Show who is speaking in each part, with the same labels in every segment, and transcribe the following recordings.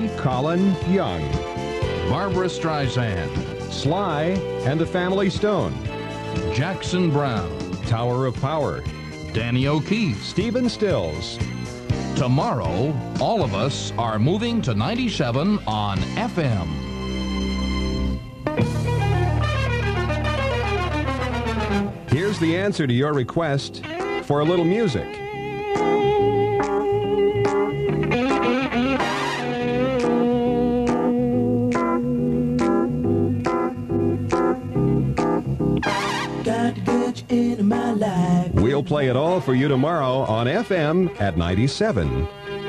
Speaker 1: Billy Colin Young,
Speaker 2: Barbara Streisand,
Speaker 1: Sly and the Family Stone,
Speaker 2: Jackson Brown,
Speaker 1: Tower of Power,
Speaker 2: Danny O'Keefe.
Speaker 1: Stephen Stills.
Speaker 2: Tomorrow, all of us are moving to 97 on FM.
Speaker 1: Here's the answer to your request for a little music. We'll play it all for you tomorrow on FM at 97.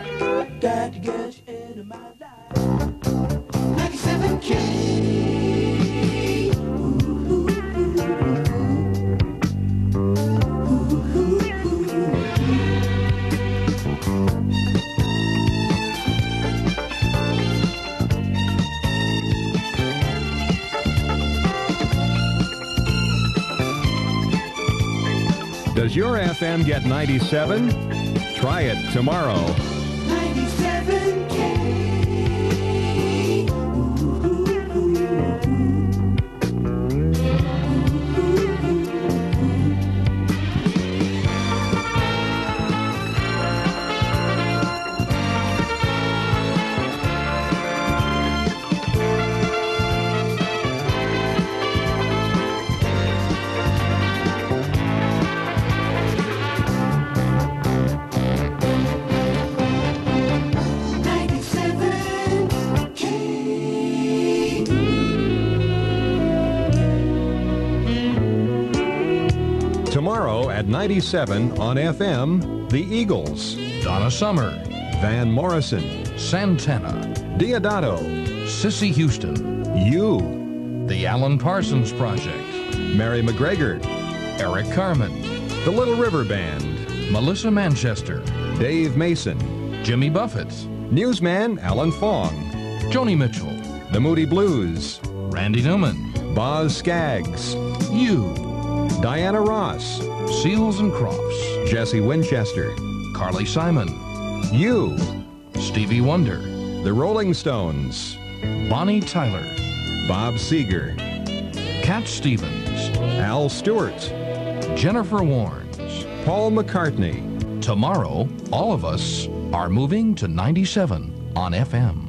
Speaker 1: Does your FM get 97? Try it tomorrow.
Speaker 3: 97K.
Speaker 1: Tomorrow at 97 on FM, the Eagles,
Speaker 2: Donna Summer,
Speaker 1: Van Morrison,
Speaker 2: Santana,
Speaker 1: Diodato,
Speaker 2: Sissy Houston,
Speaker 1: You,
Speaker 2: The Alan Parsons Project,
Speaker 1: Mary McGregor,
Speaker 2: Eric Carmen,
Speaker 1: the Little River Band,
Speaker 2: Melissa Manchester,
Speaker 1: Dave Mason,
Speaker 2: Jimmy Buffett,
Speaker 1: Newsman Alan Fong,
Speaker 2: Joni Mitchell,
Speaker 1: the Moody Blues,
Speaker 2: Randy Newman,
Speaker 1: Boz Scaggs,
Speaker 2: You,
Speaker 1: Diana Ross,
Speaker 2: Seals and Crofts,
Speaker 1: Jesse Winchester,
Speaker 2: Carly Simon,
Speaker 1: You,
Speaker 2: Stevie Wonder,
Speaker 1: the Rolling Stones,
Speaker 2: Bonnie Tyler,
Speaker 1: Bob Seger,
Speaker 2: Cat Stevens,
Speaker 1: Al Stewart,
Speaker 2: Jennifer Warnes.
Speaker 1: Paul McCartney.
Speaker 2: Tomorrow, all of us are moving to 97 on FM.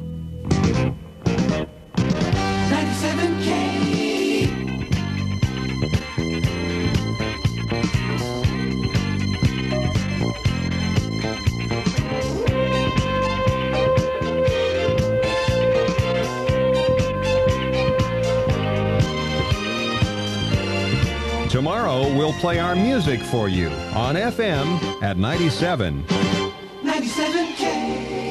Speaker 3: 97K.
Speaker 1: Tomorrow, we'll play our music for you on FM at 97.
Speaker 3: 97K.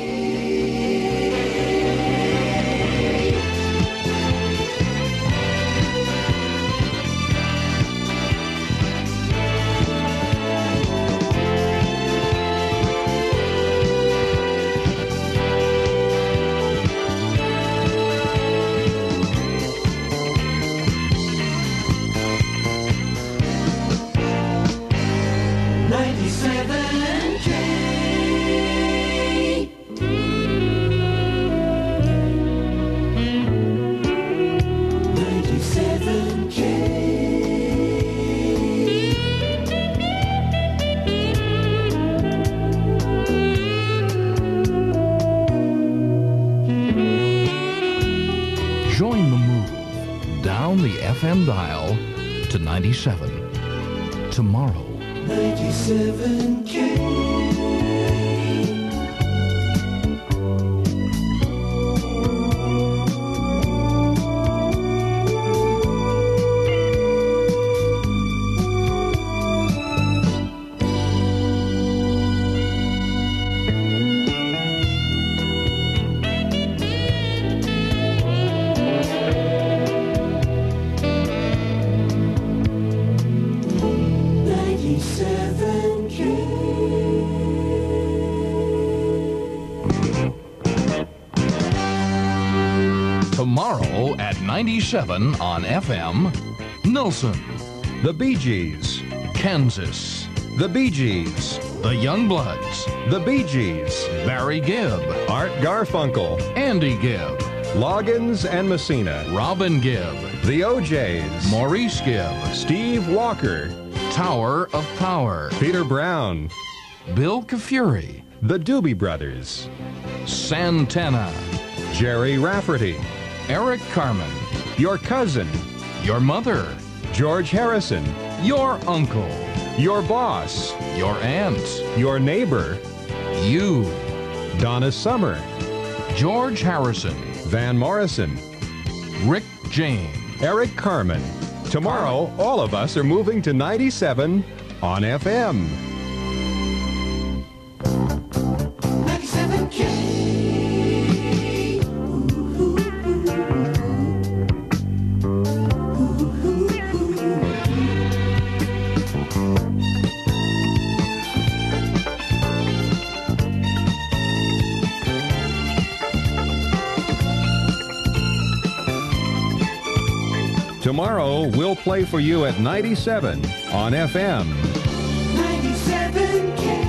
Speaker 2: Join the move down the FM dial to 97. Tomorrow.
Speaker 3: 97K.
Speaker 2: Tomorrow at 97 on FM, Nilsson,
Speaker 1: The Bee Gees,
Speaker 2: Kansas,
Speaker 1: The Bee Gees.
Speaker 2: The Youngbloods.
Speaker 1: The Bee Gees.
Speaker 2: Barry Gibb.
Speaker 1: Art Garfunkel.
Speaker 2: Andy Gibb.
Speaker 1: Loggins and Messina.
Speaker 2: Robin Gibb.
Speaker 1: The OJs.
Speaker 2: Maurice Gibb.
Speaker 1: Steve Walker.
Speaker 2: Tower of Power.
Speaker 1: Peter Brown.
Speaker 2: Bill Kafuri.
Speaker 1: The Doobie Brothers.
Speaker 2: Santana.
Speaker 1: Jerry Rafferty.
Speaker 2: Eric Carmen.
Speaker 1: Your cousin.
Speaker 2: Your mother.
Speaker 1: George Harrison.
Speaker 2: Your uncle.
Speaker 1: Your boss.
Speaker 2: Your aunt.
Speaker 1: Your neighbor.
Speaker 2: You.
Speaker 1: Donna Summer.
Speaker 2: George Harrison.
Speaker 1: Van Morrison.
Speaker 2: Rick James.
Speaker 1: Eric Carmen. Tomorrow, all of us are moving to 97 on FM.
Speaker 3: 97K.
Speaker 1: Tomorrow, we'll play for you at 97 on FM.
Speaker 3: 97K.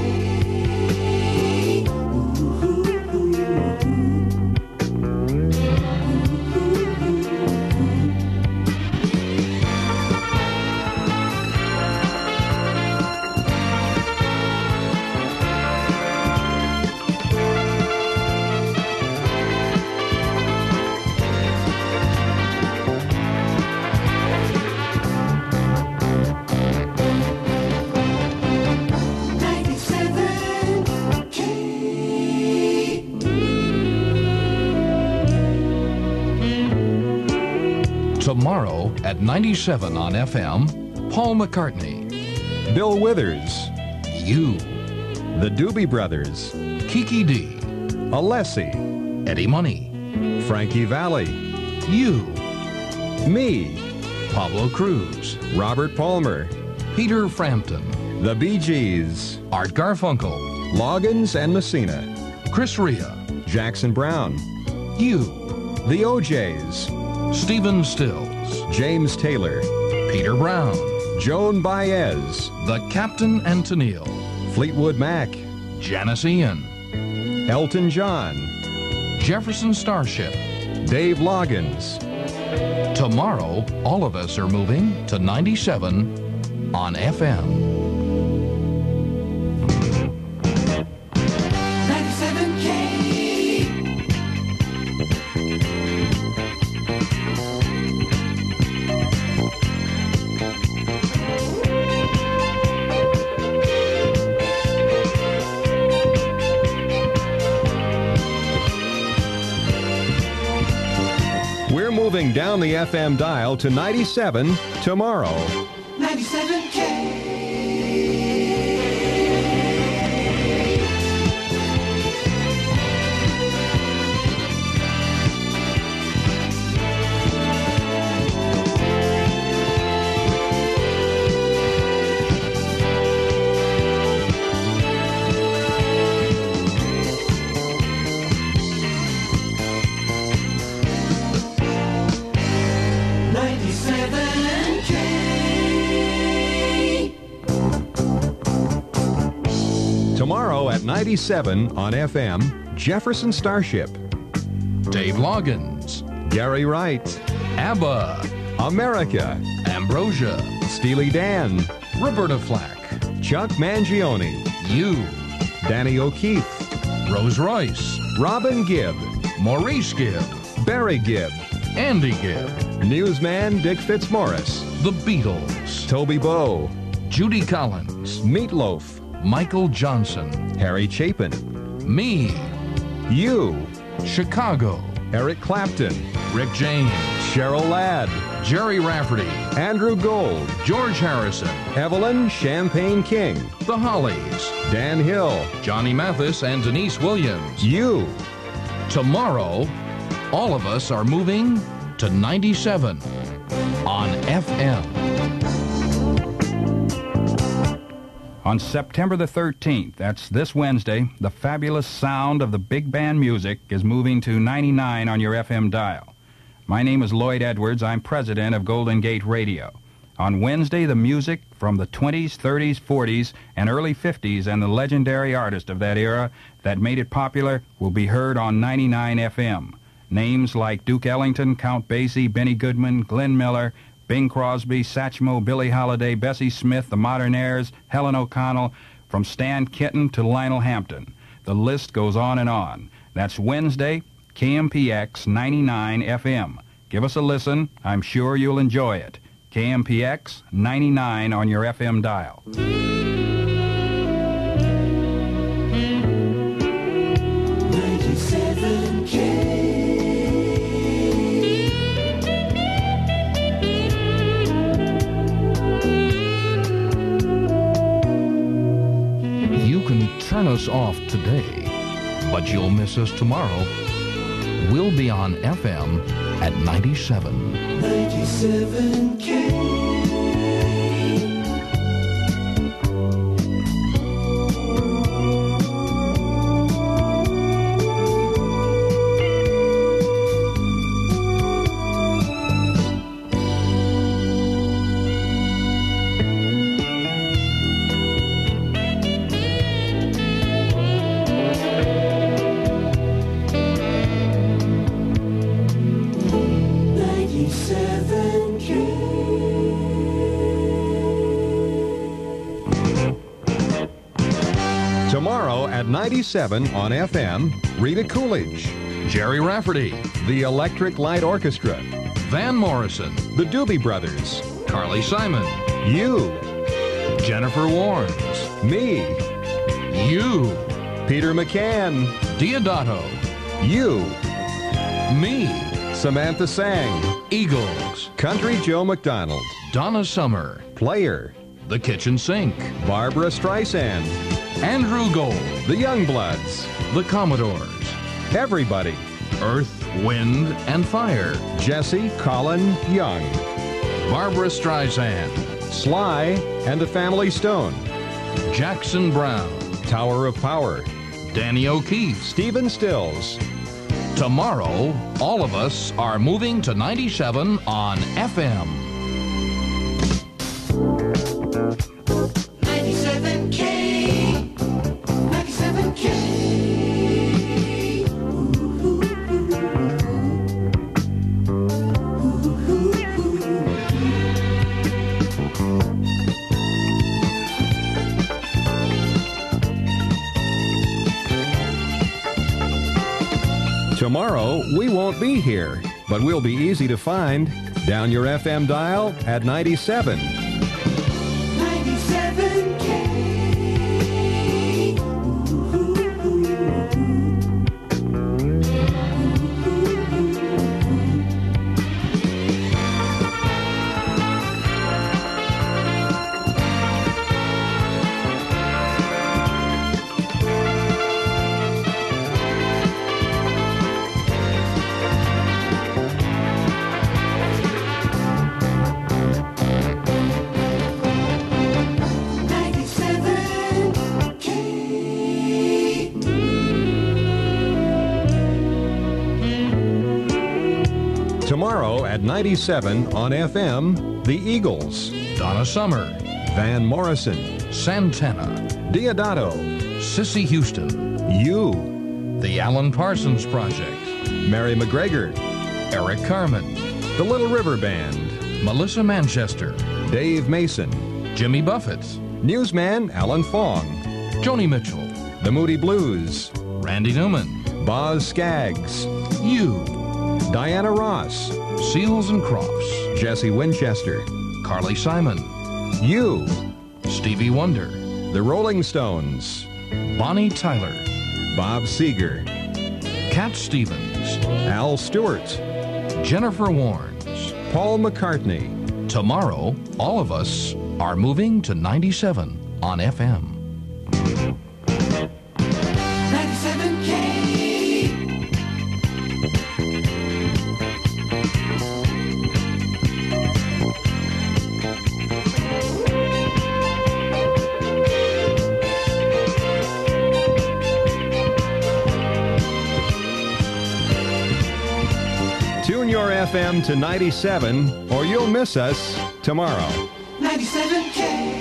Speaker 2: Tomorrow at 97 on FM, Paul McCartney.
Speaker 1: Bill Withers.
Speaker 2: You.
Speaker 1: The Doobie Brothers.
Speaker 2: Kiki D.
Speaker 1: Alessi.
Speaker 2: Eddie Money.
Speaker 1: Frankie Valli.
Speaker 2: You.
Speaker 1: Me.
Speaker 2: Pablo Cruz.
Speaker 1: Robert Palmer.
Speaker 2: Peter Frampton.
Speaker 1: The Bee Gees.
Speaker 2: Art Garfunkel.
Speaker 1: Loggins and Messina.
Speaker 2: Chris Rea.
Speaker 1: Jackson Brown.
Speaker 2: You.
Speaker 1: The OJs.
Speaker 2: Stephen Stills.
Speaker 1: James Taylor.
Speaker 2: Peter Brown.
Speaker 1: Joan Baez.
Speaker 2: The Captain and Tennille.
Speaker 1: Fleetwood Mac.
Speaker 2: Janice Ian.
Speaker 1: Elton John.
Speaker 2: Jefferson Starship.
Speaker 1: Dave Loggins.
Speaker 2: Tomorrow, all of us are moving to 97 on FM.
Speaker 3: 97K.
Speaker 1: We're moving down the FM dial to 97 tomorrow.
Speaker 3: 97K.
Speaker 1: Tomorrow at 97 on FM, Jefferson Starship.
Speaker 2: Dave Loggins.
Speaker 1: Gary Wright.
Speaker 2: ABBA.
Speaker 1: America.
Speaker 2: Ambrosia.
Speaker 1: Steely Dan.
Speaker 2: Roberta Flack.
Speaker 1: Chuck Mangione.
Speaker 2: You.
Speaker 1: Danny O'Keefe.
Speaker 2: Rose Royce.
Speaker 1: Robin Gibb.
Speaker 2: Maurice Gibb.
Speaker 1: Barry Gibb.
Speaker 2: Andy Gibb.
Speaker 1: Newsman Dick Fitzmaurice.
Speaker 2: The Beatles.
Speaker 1: Toby Bowe.
Speaker 2: Judy Collins.
Speaker 1: Meatloaf.
Speaker 2: Michael Johnson.
Speaker 1: Harry Chapin.
Speaker 2: Me.
Speaker 1: You.
Speaker 2: Chicago.
Speaker 1: Eric Clapton.
Speaker 2: Rick James.
Speaker 1: Cheryl Ladd.
Speaker 2: Jerry Rafferty.
Speaker 1: Andrew Gold.
Speaker 2: George Harrison.
Speaker 1: Evelyn Champagne King.
Speaker 2: The Hollies.
Speaker 1: Dan Hill.
Speaker 2: Johnny Mathis and Denise Williams.
Speaker 1: You.
Speaker 2: Tomorrow, all of us are moving to 97 on FM.
Speaker 4: On September the 13th, that's this Wednesday, the fabulous sound of the big band music is moving to 99 on your FM dial. My name is Lloyd Edwards. I'm president of Golden Gate Radio. On Wednesday, the music from the 20s, 30s, 40s, and early 50s and the legendary artist of that era that made it popular will be heard on 99 FM. Names like Duke Ellington, Count Basie, Benny Goodman, Glenn Miller, Bing Crosby, Satchmo, Billie Holiday, Bessie Smith, the Modernaires, Helen O'Connell, from Stan Kenton to Lionel Hampton. The list goes on and on. That's Wednesday, KMPX 99 FM. Give us a listen. I'm sure you'll enjoy it. KMPX 99 on your FM dial.
Speaker 3: 97K.
Speaker 2: You can turn us off today, but you'll miss us tomorrow. We'll be on FM at 97.
Speaker 3: 97K.
Speaker 1: Tomorrow at 97 on FM, Rita Coolidge,
Speaker 2: Jerry Rafferty,
Speaker 1: the Electric Light Orchestra,
Speaker 2: Van Morrison,
Speaker 1: the Doobie Brothers,
Speaker 2: Carly Simon,
Speaker 1: you,
Speaker 2: Jennifer Warnes,
Speaker 1: me,
Speaker 2: you,
Speaker 1: Peter McCann,
Speaker 2: Diodato,
Speaker 1: you,
Speaker 2: me,
Speaker 1: Samantha Sang,
Speaker 2: Eagles,
Speaker 1: Country Joe McDonald,
Speaker 2: Donna Summer,
Speaker 1: Player,
Speaker 2: The Kitchen Sink,
Speaker 1: Barbara Streisand,
Speaker 2: Andrew Gold,
Speaker 1: the Youngbloods,
Speaker 2: The Commodores,
Speaker 1: everybody,
Speaker 2: Earth, Wind, and Fire,
Speaker 1: Jesse Colin Young,
Speaker 2: Barbara Streisand,
Speaker 1: Sly and the Family Stone,
Speaker 2: Jackson Brown,
Speaker 1: Tower of Power,
Speaker 2: Danny O'Keefe.
Speaker 1: Stephen Stills.
Speaker 2: Tomorrow, all of us are moving to 97 on FM.
Speaker 3: 97K. 97K.
Speaker 1: Tomorrow, we won't be here, but we'll be easy to find. Down your FM dial at 97.
Speaker 3: 97K.
Speaker 1: Tomorrow at 97 on FM, the Eagles,
Speaker 2: Donna Summer,
Speaker 1: Van Morrison,
Speaker 2: Santana,
Speaker 1: Diodato,
Speaker 2: Sissy Houston,
Speaker 1: you,
Speaker 2: The Alan Parsons Project,
Speaker 1: Mary McGregor,
Speaker 2: Eric Carmen,
Speaker 1: the Little River Band,
Speaker 2: Melissa Manchester,
Speaker 1: Dave Mason,
Speaker 2: Jimmy Buffett,
Speaker 1: Newsman Alan Fong,
Speaker 2: Joni Mitchell,
Speaker 1: the Moody Blues,
Speaker 2: Randy Newman,
Speaker 1: Boz Scaggs,
Speaker 2: you,
Speaker 1: Diana Ross,
Speaker 2: Seals and Crofts,
Speaker 1: Jesse Winchester,
Speaker 2: Carly Simon,
Speaker 1: you,
Speaker 2: Stevie Wonder,
Speaker 1: the Rolling Stones,
Speaker 2: Bonnie Tyler,
Speaker 1: Bob Seger,
Speaker 2: Cat Stevens,
Speaker 1: Al Stewart,
Speaker 2: Jennifer Warnes.
Speaker 1: Paul McCartney.
Speaker 2: Tomorrow, all of us are moving to 97 on FM.
Speaker 3: 97K.
Speaker 1: Tune your FM to 97 or you'll miss us tomorrow.
Speaker 3: 97K.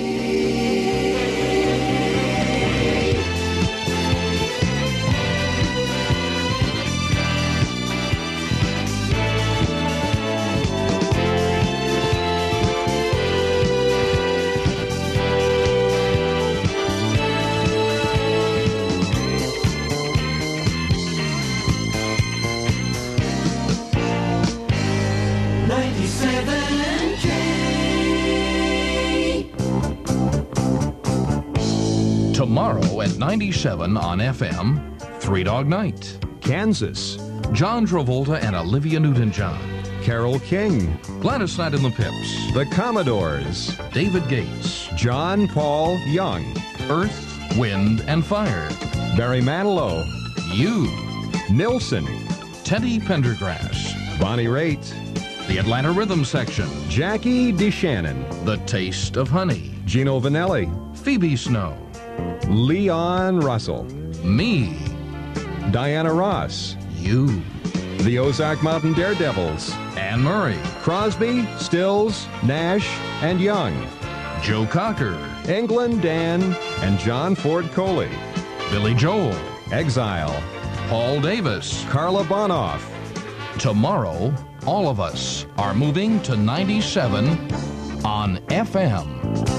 Speaker 2: Tomorrow at 97 on FM, Three Dog Night.
Speaker 1: Kansas.
Speaker 2: John Travolta and Olivia Newton-John.
Speaker 1: Carole King.
Speaker 2: Gladys Knight and the Pips.
Speaker 1: The Commodores.
Speaker 2: David Gates.
Speaker 1: John Paul Young.
Speaker 2: Earth, Wind, and Fire.
Speaker 1: Barry Manilow.
Speaker 2: You.
Speaker 1: Nilsson.
Speaker 2: Teddy Pendergrass.
Speaker 1: Bonnie Raitt.
Speaker 2: The Atlanta Rhythm Section.
Speaker 1: Jackie DeShannon.
Speaker 2: The Taste of Honey.
Speaker 1: Gino Vanelli.
Speaker 2: Phoebe Snow.
Speaker 1: Leon Russell.
Speaker 2: Me.
Speaker 1: Diana Ross.
Speaker 2: You.
Speaker 1: The Ozark Mountain Daredevils.
Speaker 2: Anne Murray.
Speaker 1: Crosby, Stills, Nash, and Young.
Speaker 2: Joe Cocker.
Speaker 1: England Dan and John Ford Coley.
Speaker 2: Billy Joel.
Speaker 1: Exile.
Speaker 2: Paul Davis.
Speaker 1: Carla Bonoff.
Speaker 2: Tomorrow, all of us are moving to 97 on FM.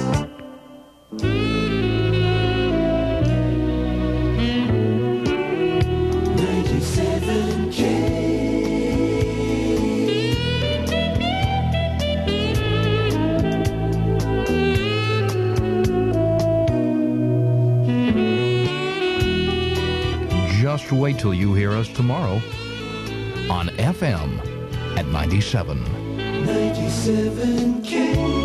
Speaker 2: Just wait till you hear us tomorrow on FM at 97.
Speaker 3: 97K.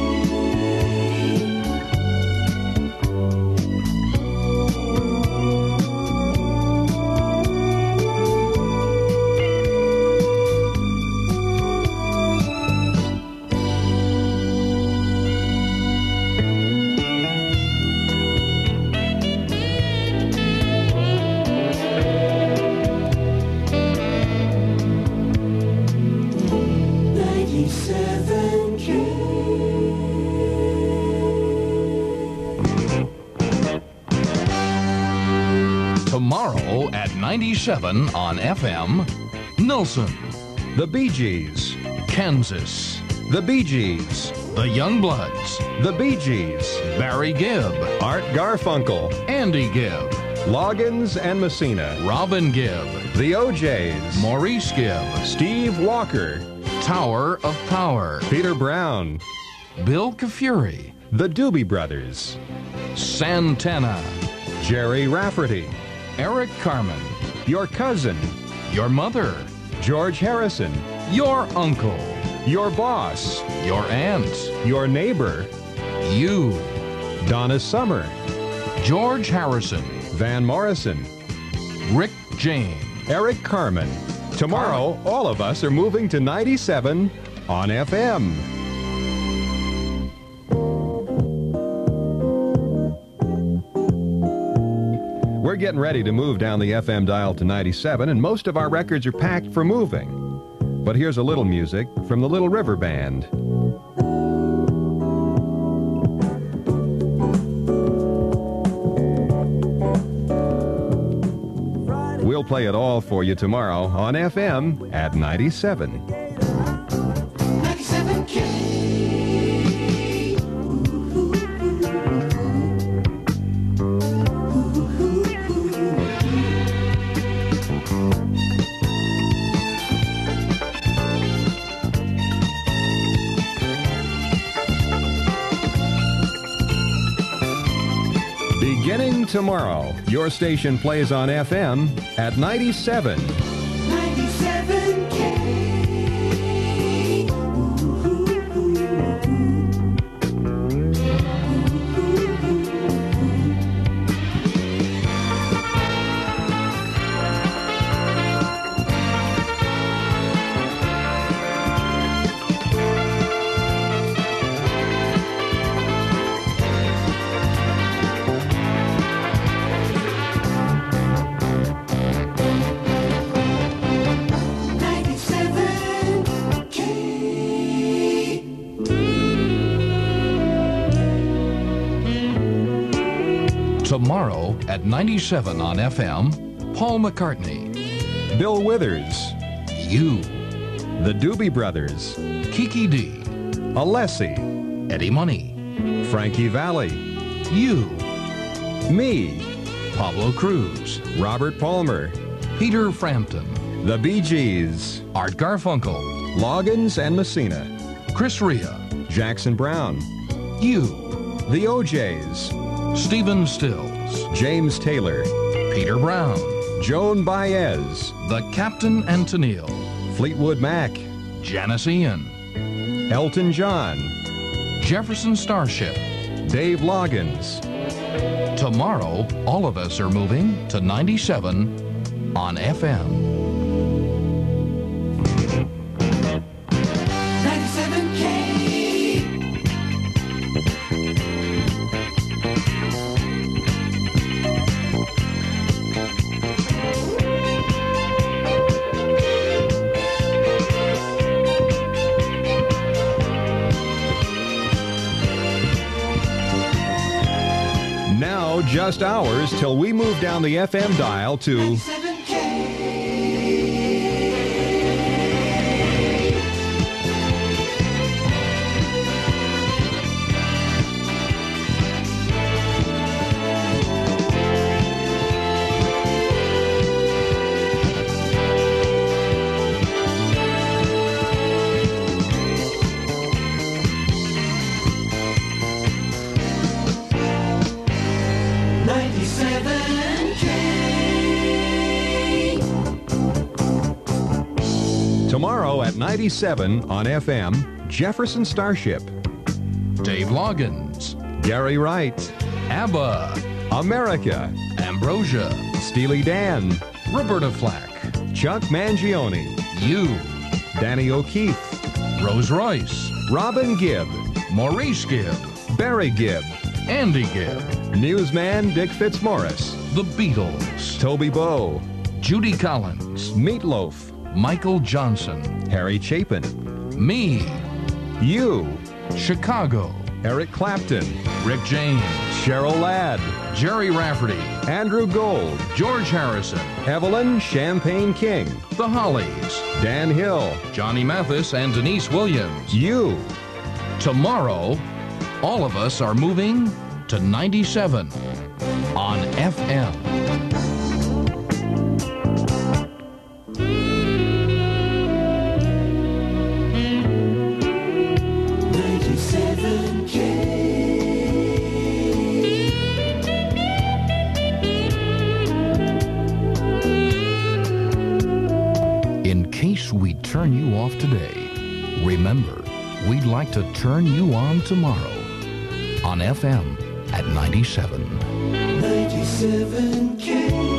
Speaker 2: Tomorrow at 97 on FM, Nilsson.
Speaker 1: The Bee Gees.
Speaker 2: Kansas.
Speaker 1: The Bee Gees.
Speaker 2: The Youngbloods.
Speaker 1: The Bee Gees.
Speaker 2: Barry Gibb.
Speaker 1: Art Garfunkel.
Speaker 2: Andy Gibb.
Speaker 1: Loggins and Messina.
Speaker 2: Robin Gibb.
Speaker 1: The OJs.
Speaker 2: Maurice Gibb.
Speaker 1: Steve Walker.
Speaker 2: Tower of Power.
Speaker 1: Peter Brown.
Speaker 2: Bill Kafuri.
Speaker 1: The Doobie Brothers.
Speaker 2: Santana.
Speaker 1: Jerry Rafferty.
Speaker 2: Eric Carmen.
Speaker 1: Your cousin.
Speaker 2: Your mother.
Speaker 1: George Harrison.
Speaker 2: Your uncle.
Speaker 1: Your boss.
Speaker 2: Your aunt.
Speaker 1: Your neighbor.
Speaker 2: You.
Speaker 1: Donna Summer.
Speaker 2: George Harrison.
Speaker 1: Van Morrison.
Speaker 2: Rick James.
Speaker 1: Eric Carmen. Tomorrow, all of us are moving to 97 on FM. We're getting ready to move down the FM dial to 97, and most of our records are packed for moving. But here's a little music from the Little River Band. We'll play it all for you tomorrow on FM at 97.
Speaker 3: 97K.
Speaker 1: Beginning tomorrow, your station plays on FM at 97.
Speaker 3: 97K.
Speaker 2: Tomorrow at 97 on FM, Paul McCartney.
Speaker 1: Bill Withers.
Speaker 2: You.
Speaker 1: The Doobie Brothers.
Speaker 2: Kiki D.
Speaker 1: Alessi.
Speaker 2: Eddie Money.
Speaker 1: Frankie Valli.
Speaker 2: You.
Speaker 1: Me.
Speaker 2: Pablo Cruz.
Speaker 1: Robert Palmer.
Speaker 2: Peter Frampton.
Speaker 1: The Bee Gees.
Speaker 2: Art Garfunkel.
Speaker 1: Loggins and Messina.
Speaker 2: Chris Rea.
Speaker 1: Jackson Brown.
Speaker 2: You.
Speaker 1: The OJs.
Speaker 2: Stephen Stills.
Speaker 1: James Taylor.
Speaker 2: Peter Brown.
Speaker 1: Joan Baez.
Speaker 2: The Captain and Tennille.
Speaker 1: Fleetwood Mac.
Speaker 2: Janice Ian.
Speaker 1: Elton John.
Speaker 2: Jefferson Starship.
Speaker 1: Dave Loggins.
Speaker 2: Tomorrow, all of us are moving to 97 on FM.
Speaker 3: 97K.
Speaker 1: Now just hours till we move down the FM dial to
Speaker 3: 97K.
Speaker 1: tomorrow at 97 on FM, Jefferson Starship.
Speaker 2: Dave Loggins.
Speaker 1: Gary Wright.
Speaker 2: ABBA.
Speaker 1: America.
Speaker 2: Ambrosia.
Speaker 1: Steely Dan.
Speaker 2: Roberta Flack.
Speaker 1: Chuck Mangione.
Speaker 2: You.
Speaker 1: Danny O'Keefe.
Speaker 2: Rose Royce.
Speaker 1: Robin Gibb.
Speaker 2: Maurice Gibb.
Speaker 1: Barry Gibb.
Speaker 2: Andy Gibb.
Speaker 1: Newsman Dick Fitzmaurice.
Speaker 2: The Beatles.
Speaker 1: Toby Bowe.
Speaker 2: Judy Collins.
Speaker 1: Meatloaf.
Speaker 2: Michael Johnson.
Speaker 1: Harry Chapin.
Speaker 2: Me.
Speaker 1: You.
Speaker 2: Chicago.
Speaker 1: Eric Clapton.
Speaker 2: Rick James.
Speaker 1: Cheryl Ladd.
Speaker 2: Jerry Rafferty.
Speaker 1: Andrew Gold.
Speaker 2: George Harrison.
Speaker 1: Evelyn Champagne King.
Speaker 2: The Hollies.
Speaker 1: Dan Hill.
Speaker 2: Johnny Mathis and Denise Williams.
Speaker 1: You.
Speaker 2: Tomorrow, all of us are moving to 97 on FM. In case we turn you off today, remember, we'd like to turn you on tomorrow on FM at 97.
Speaker 3: 97K.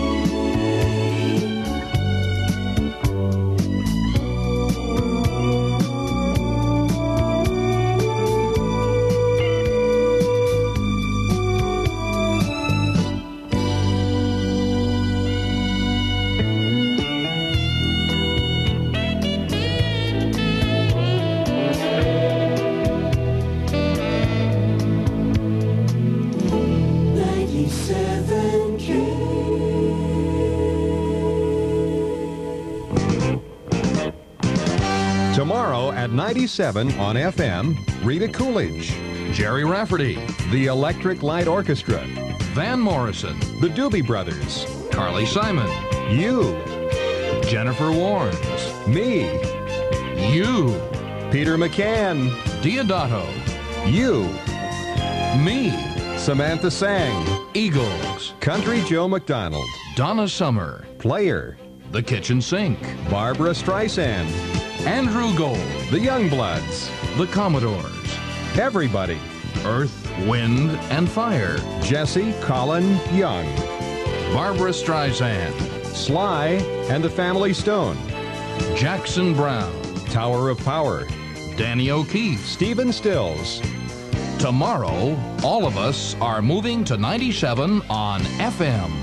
Speaker 1: Tomorrow at 97 on FM, Rita Coolidge.
Speaker 2: Jerry Rafferty.
Speaker 1: The Electric Light Orchestra.
Speaker 2: Van Morrison.
Speaker 1: The Doobie Brothers.
Speaker 2: Carly Simon.
Speaker 1: You.
Speaker 2: Jennifer Warnes.
Speaker 1: Me.
Speaker 2: You.
Speaker 1: Peter McCann.
Speaker 2: Diodato.
Speaker 1: You.
Speaker 2: Me.
Speaker 1: Samantha Sang.
Speaker 2: Eagles.
Speaker 1: Country Joe McDonald.
Speaker 2: Donna Summer.
Speaker 1: Player.
Speaker 2: The Kitchen Sink.
Speaker 1: Barbara Streisand.
Speaker 2: Andrew Gold.
Speaker 1: The Youngbloods.
Speaker 2: The Commodores.
Speaker 1: Everybody.
Speaker 2: Earth, Wind, and Fire.
Speaker 1: Jesse Colin Young.
Speaker 2: Barbara Streisand.
Speaker 1: Sly and the Family Stone.
Speaker 2: Jackson Brown.
Speaker 1: Tower of Power.
Speaker 2: Danny O'Keefe.
Speaker 1: Stephen Stills.
Speaker 2: Tomorrow, all of us are moving to 97 on FM.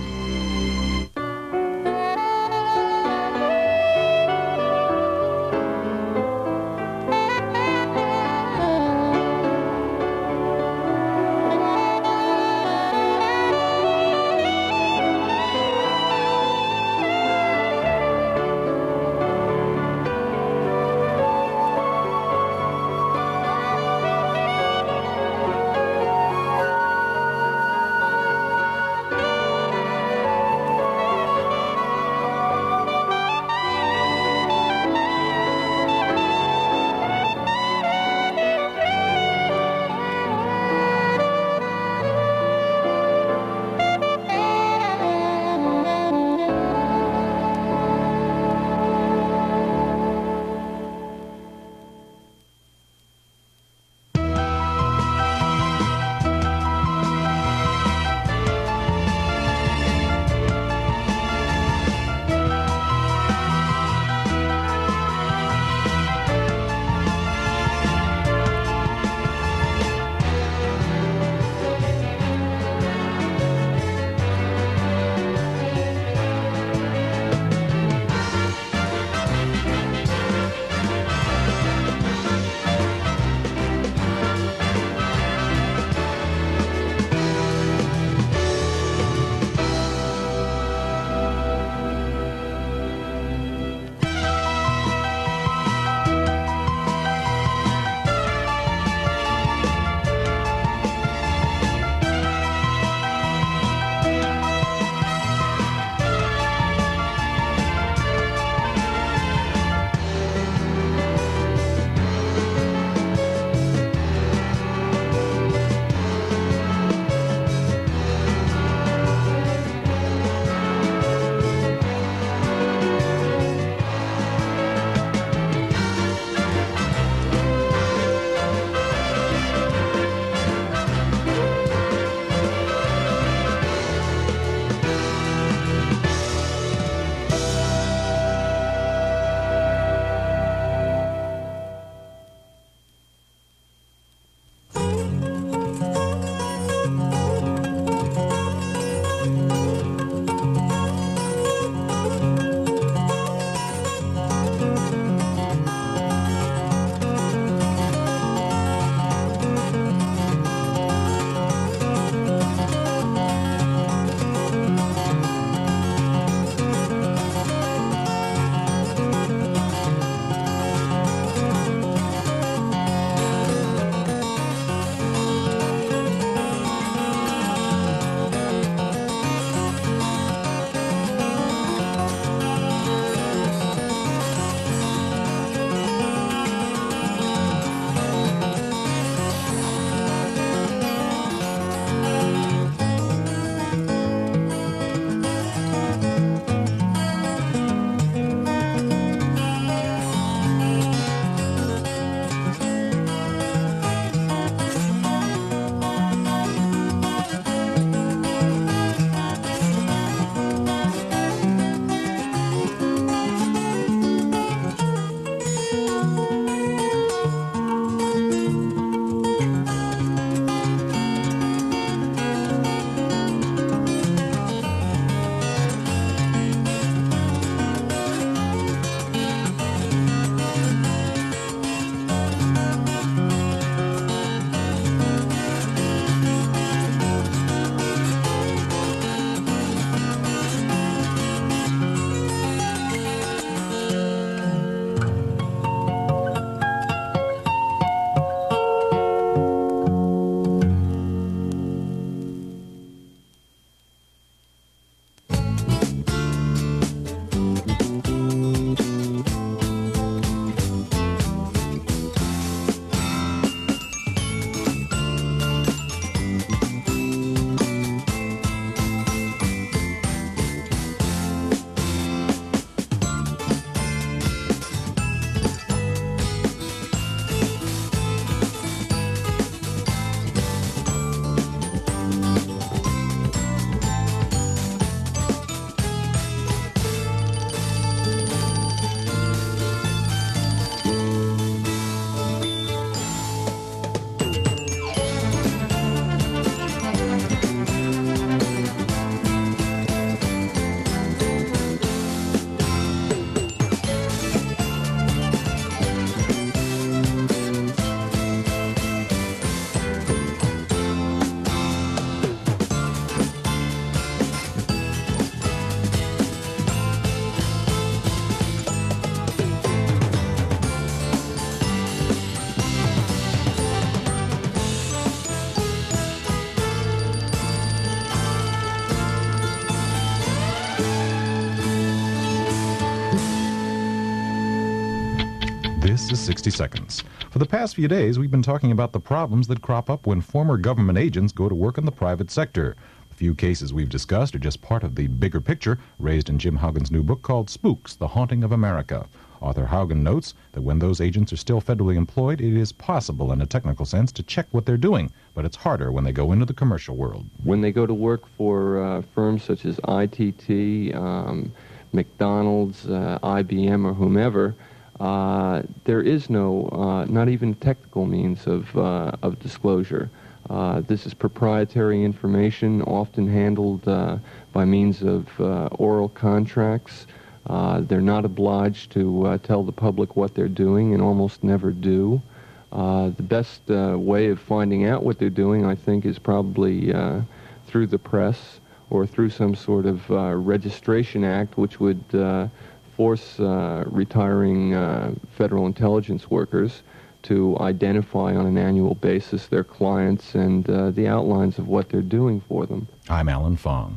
Speaker 5: This is 60 Seconds. For the past few days, we've been talking about the problems that crop up when former government agents go to work in the private sector. A few cases we've discussed are just part of the bigger picture raised in Jim Haugen's new book called Spooks, The Haunting of America. Author Haugen notes that when those agents are still federally employed, it is possible in a technical sense to check what they're doing, but it's harder when they go into the commercial world.
Speaker 6: When they go to work for firms such as ITT, McDonald's, IBM, or whomever, there is no, not even technical means of disclosure. This is proprietary information, often handled by means of oral contracts. They're not obliged to tell the public what they're doing and almost never do. The best way of finding out what they're doing, I think, is probably through the press or through some sort of registration act which would force retiring federal intelligence workers to identify on an annual basis their clients and the outlines of what they're doing for them.
Speaker 5: I'm Alan Fong.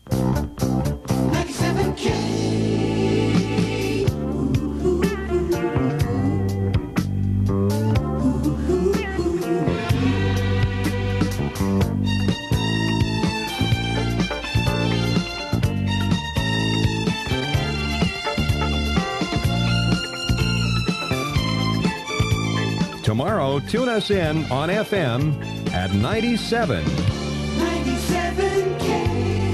Speaker 3: 97K.
Speaker 1: Tomorrow, tune us in on FM at 97.
Speaker 3: 97K.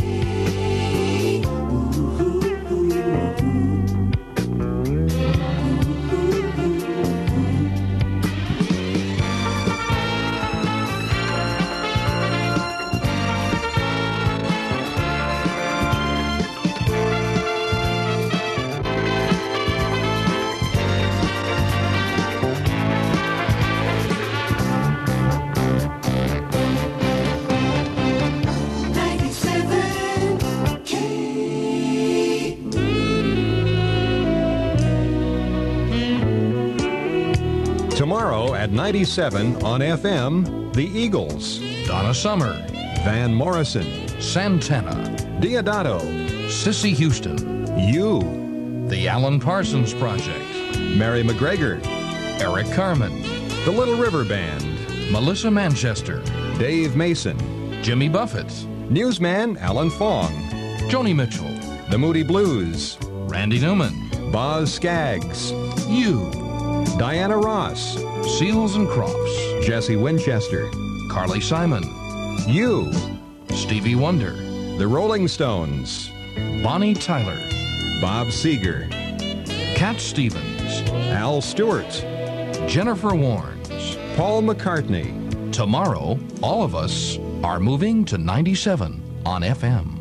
Speaker 1: Tomorrow at 97 on FM, The Eagles,
Speaker 2: Donna Summer,
Speaker 1: Van Morrison,
Speaker 2: Santana,
Speaker 1: Diodato,
Speaker 2: Sissy Houston,
Speaker 1: You,
Speaker 2: The Alan Parsons Project,
Speaker 1: Mary McGregor,
Speaker 2: Eric Carmen,
Speaker 1: The Little River Band,
Speaker 2: Melissa Manchester,
Speaker 1: Dave Mason,
Speaker 2: Jimmy Buffett,
Speaker 1: Newsman Alan Fong,
Speaker 2: Joni Mitchell,
Speaker 1: The Moody Blues,
Speaker 2: Randy Newman,
Speaker 1: Boz Skaggs,
Speaker 2: You,
Speaker 1: Diana Ross,
Speaker 2: Seals and Crofts,
Speaker 1: Jesse Winchester,
Speaker 2: Carly Simon,
Speaker 1: You,
Speaker 2: Stevie Wonder,
Speaker 1: The Rolling Stones,
Speaker 2: Bonnie Tyler,
Speaker 1: Bob Seger,
Speaker 2: Cat Stevens,
Speaker 1: Al Stewart,
Speaker 2: Jennifer Warnes.
Speaker 1: Paul McCartney.
Speaker 2: Tomorrow, all of us are moving to 97 on FM.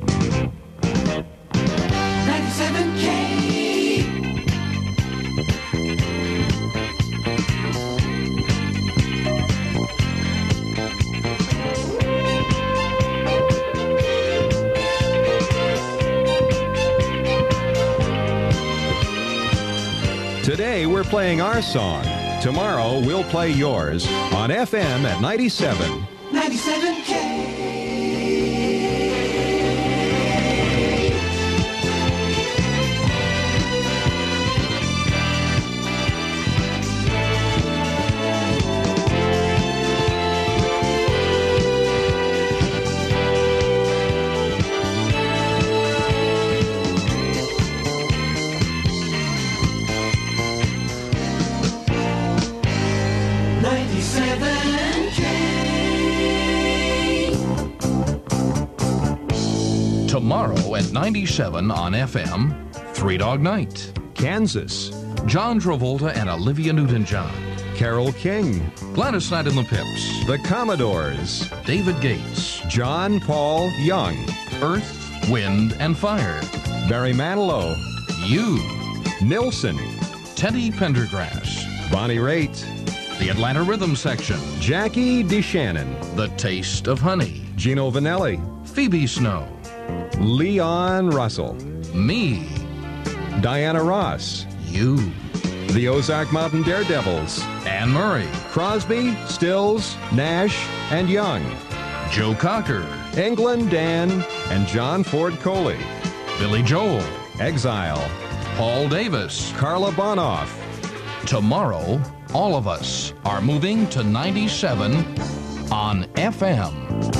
Speaker 3: 97K.
Speaker 1: Today we're playing our song. Tomorrow we'll play yours on FM at 97.
Speaker 3: 97K.
Speaker 2: Tomorrow at 97 on FM, Three Dog Night.
Speaker 1: Kansas,
Speaker 2: John Travolta and Olivia Newton-John.
Speaker 1: Carole King,
Speaker 2: Gladys Knight and the Pips.
Speaker 1: The Commodores,
Speaker 2: David Gates.
Speaker 1: John Paul Young,
Speaker 2: Earth, Wind, and Fire.
Speaker 1: Barry Manilow,
Speaker 2: You.
Speaker 1: Nilsson,
Speaker 2: Teddy Pendergrass.
Speaker 1: Bonnie Raitt,
Speaker 2: The Atlanta Rhythm Section.
Speaker 1: Jackie DeShannon,
Speaker 2: The Taste of Honey.
Speaker 1: Gino Vanelli,
Speaker 2: Phoebe Snow.
Speaker 1: Leon Russell,
Speaker 2: Me.
Speaker 1: Diana Ross,
Speaker 2: You.
Speaker 1: the Ozark Mountain Daredevils,
Speaker 2: Anne Murray.
Speaker 1: Crosby, Stills, Nash, and Young,
Speaker 2: Joe Cocker.
Speaker 1: England Dan, and John Ford Coley,
Speaker 2: Billy Joel.
Speaker 1: Exile,
Speaker 2: Paul Davis.
Speaker 1: Carla Bonoff,
Speaker 2: Tomorrow, all of us are moving to 97 on FM.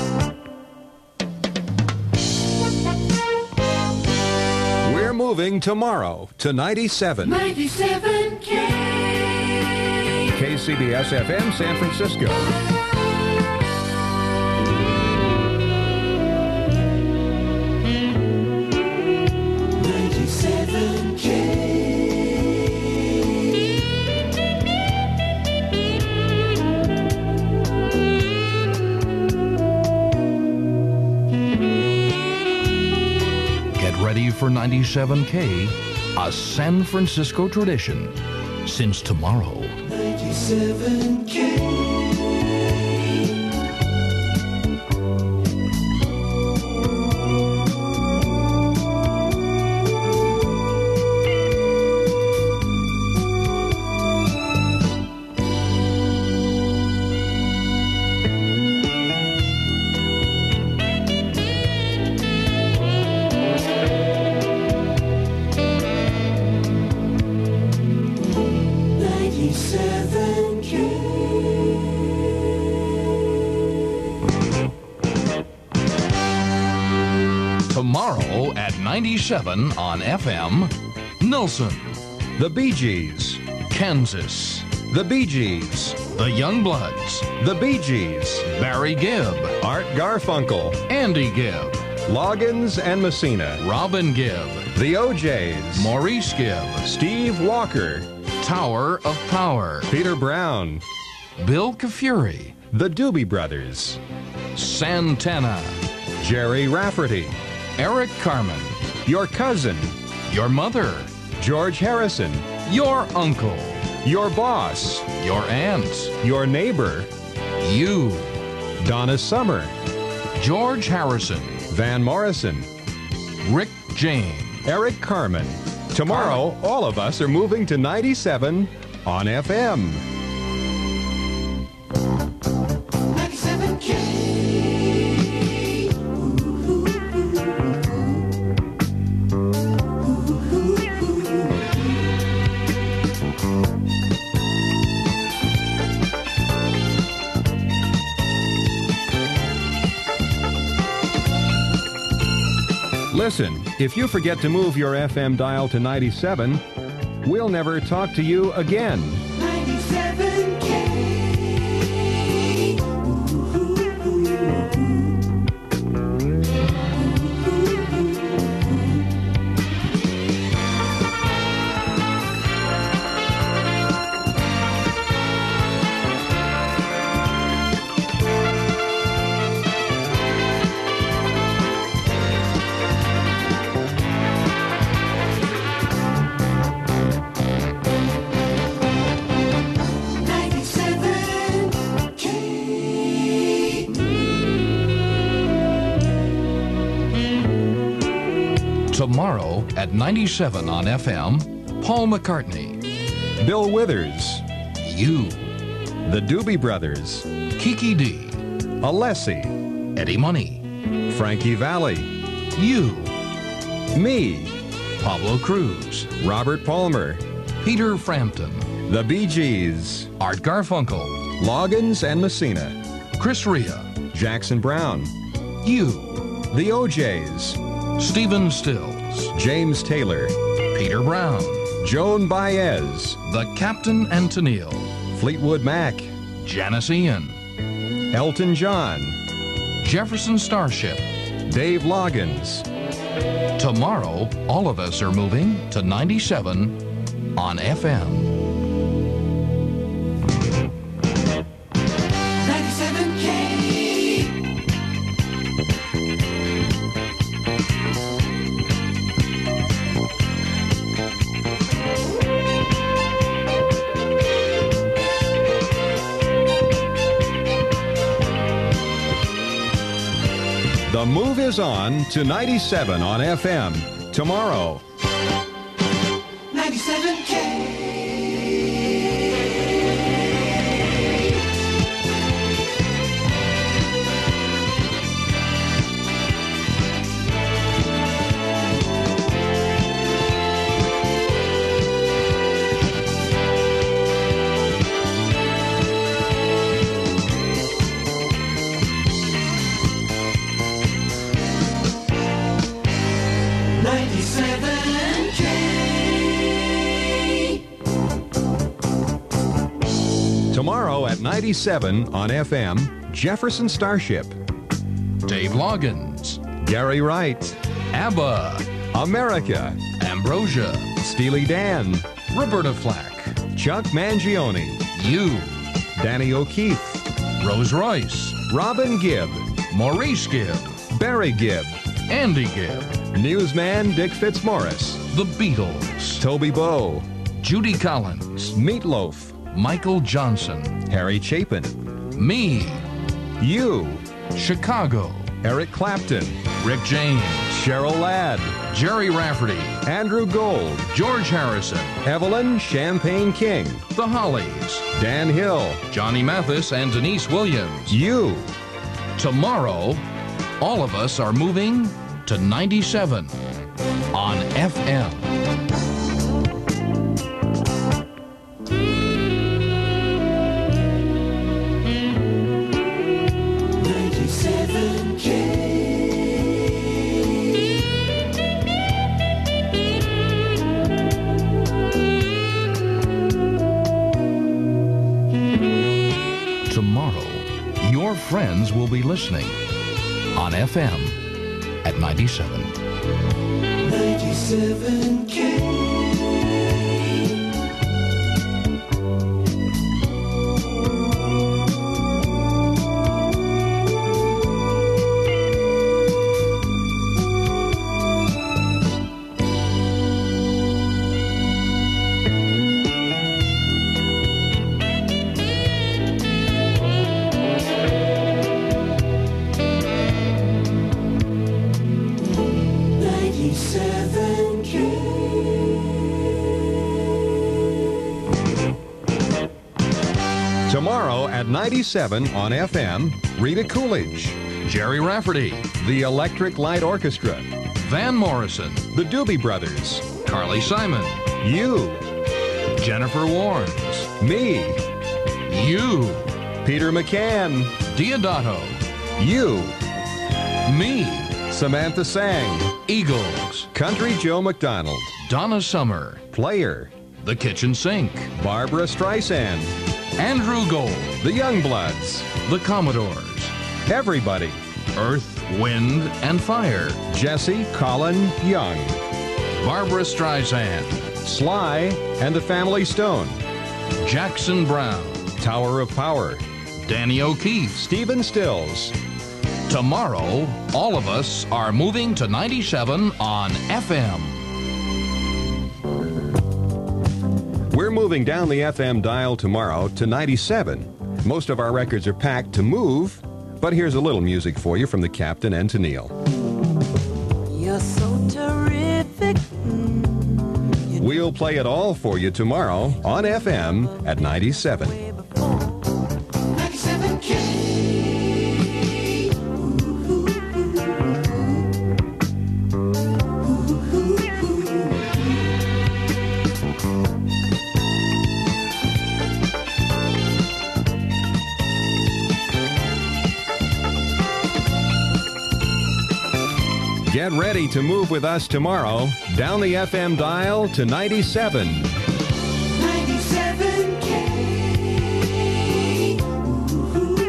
Speaker 1: We're moving tomorrow to 97.
Speaker 3: 97K.
Speaker 1: KCBS FM San Francisco.
Speaker 2: Ready for 97K, a San Francisco tradition. Since tomorrow.
Speaker 3: 97K.
Speaker 2: Tomorrow at 97 on FM, Nelson,
Speaker 1: The Bee Gees.
Speaker 2: Kansas,
Speaker 1: The Bee Gees.
Speaker 2: the Youngbloods,
Speaker 1: The Bee Gees.
Speaker 2: Barry Gibb,
Speaker 1: Art Garfunkel.
Speaker 2: Andy Gibb,
Speaker 1: Loggins and Messina.
Speaker 2: Robin Gibb,
Speaker 1: The OJs.
Speaker 2: Maurice Gibb,
Speaker 1: Steve Walker.
Speaker 2: Tower of Power,
Speaker 1: Peter Brown.
Speaker 2: Bill Kafuri,
Speaker 1: The Doobie Brothers.
Speaker 2: Santana,
Speaker 1: Jerry Rafferty.
Speaker 2: Eric Carmen,
Speaker 1: Your cousin.
Speaker 2: your mother,
Speaker 1: George Harrison.
Speaker 2: your uncle,
Speaker 1: Your boss.
Speaker 2: your aunt,
Speaker 1: Your neighbor.
Speaker 2: you,
Speaker 1: Donna Summer.
Speaker 2: George Harrison,
Speaker 1: Van Morrison.
Speaker 2: Rick James.
Speaker 1: Eric Carmen. Tomorrow, all of us are moving to 97 on FM.
Speaker 3: 97K.
Speaker 1: Listen, if you forget to move your FM dial to 97, we'll never talk to you again.
Speaker 3: 97K.
Speaker 2: Tomorrow at 97 on FM, Paul McCartney,
Speaker 1: Bill Withers.
Speaker 2: you,
Speaker 1: The Doobie Brothers.
Speaker 2: Kiki D,
Speaker 1: Alessi.
Speaker 2: Eddie Money,
Speaker 1: Frankie Valli.
Speaker 2: you,
Speaker 1: Me.
Speaker 2: Pablo Cruz,
Speaker 1: Robert Palmer.
Speaker 2: Peter Frampton,
Speaker 1: The Bee Gees.
Speaker 2: Art Garfunkel,
Speaker 1: Loggins and Messina.
Speaker 2: Chris Rea,
Speaker 1: Jackson Brown.
Speaker 2: you,
Speaker 1: The OJs.
Speaker 2: Stephen Stills,
Speaker 1: James Taylor.
Speaker 2: Peter Brown,
Speaker 1: Joan Baez.
Speaker 2: The Captain and Tennille,
Speaker 1: Fleetwood Mac.
Speaker 2: Janice Ian,
Speaker 1: Elton John.
Speaker 2: Jefferson Starship.
Speaker 1: Dave Loggins.
Speaker 2: Tomorrow, all of us are moving to 97 on FM.
Speaker 3: 97K.
Speaker 1: The move is on to 97 on FM. Tomorrow.
Speaker 3: 97K.
Speaker 1: Tomorrow at 97 on FM, Jefferson Starship,
Speaker 2: Dave Loggins,
Speaker 1: Gary Wright,
Speaker 2: ABBA,
Speaker 1: America,
Speaker 2: Ambrosia,
Speaker 1: Steely Dan,
Speaker 2: Roberta Flack,
Speaker 1: Chuck Mangione,
Speaker 2: You,
Speaker 1: Danny O'Keefe,
Speaker 2: Rose Royce,
Speaker 1: Robin Gibb,
Speaker 2: Maurice Gibb,
Speaker 1: Barry Gibb,
Speaker 2: Andy Gibb,
Speaker 1: Newsman Dick Fitzmaurice,
Speaker 2: The Beatles,
Speaker 1: Toby Bowe,
Speaker 2: Judy Collins,
Speaker 1: Meatloaf,
Speaker 2: Michael Johnson,
Speaker 1: Harry Chapin,
Speaker 2: me,
Speaker 1: you,
Speaker 2: Chicago,
Speaker 1: Eric Clapton,
Speaker 2: Rick James,
Speaker 1: Cheryl Ladd,
Speaker 2: Jerry Rafferty,
Speaker 1: Andrew Gold,
Speaker 2: George Harrison,
Speaker 1: Evelyn Champagne King,
Speaker 2: The Hollies,
Speaker 1: Dan Hill,
Speaker 2: Johnny Mathis, and Denise Williams.
Speaker 1: you.
Speaker 2: Tomorrow, all of us are moving to 97 on FM. Tomorrow, your friends will be listening on FM at 97.
Speaker 3: 97K.
Speaker 1: Tomorrow at 97 on FM, Rita Coolidge,
Speaker 2: Jerry Rafferty,
Speaker 1: the Electric Light Orchestra,
Speaker 2: Van Morrison,
Speaker 1: the Doobie Brothers,
Speaker 2: Carly Simon,
Speaker 1: you,
Speaker 2: Jennifer Warnes,
Speaker 1: me,
Speaker 2: you,
Speaker 1: Peter McCann,
Speaker 2: Diodato,
Speaker 1: you,
Speaker 2: me,
Speaker 1: Samantha Sang,
Speaker 2: Eagles,
Speaker 1: Country Joe McDonald,
Speaker 2: Donna Summer,
Speaker 1: Player,
Speaker 2: The Kitchen Sink,
Speaker 1: Barbara Streisand,
Speaker 2: Andrew Gold,
Speaker 1: the Youngbloods,
Speaker 2: The Commodores,
Speaker 1: everybody,
Speaker 2: Earth, Wind, and Fire,
Speaker 1: Jesse Colin Young,
Speaker 2: Barbara Streisand,
Speaker 1: Sly and the Family Stone,
Speaker 2: Jackson Brown,
Speaker 1: Tower of Power,
Speaker 2: Danny O'Keefe.
Speaker 1: Stephen Stills.
Speaker 2: Tomorrow, all of us are moving to 97 on FM.
Speaker 1: We're moving down the FM dial tomorrow to 97. Most of our records are packed to move, but here's a little music for you from the Captain and to Neil.
Speaker 7: You're so terrific.
Speaker 1: We'll play it all for you tomorrow on FM at 97.
Speaker 3: 97K.
Speaker 1: Get ready to move with us tomorrow down the FM dial to 97.
Speaker 3: 97K.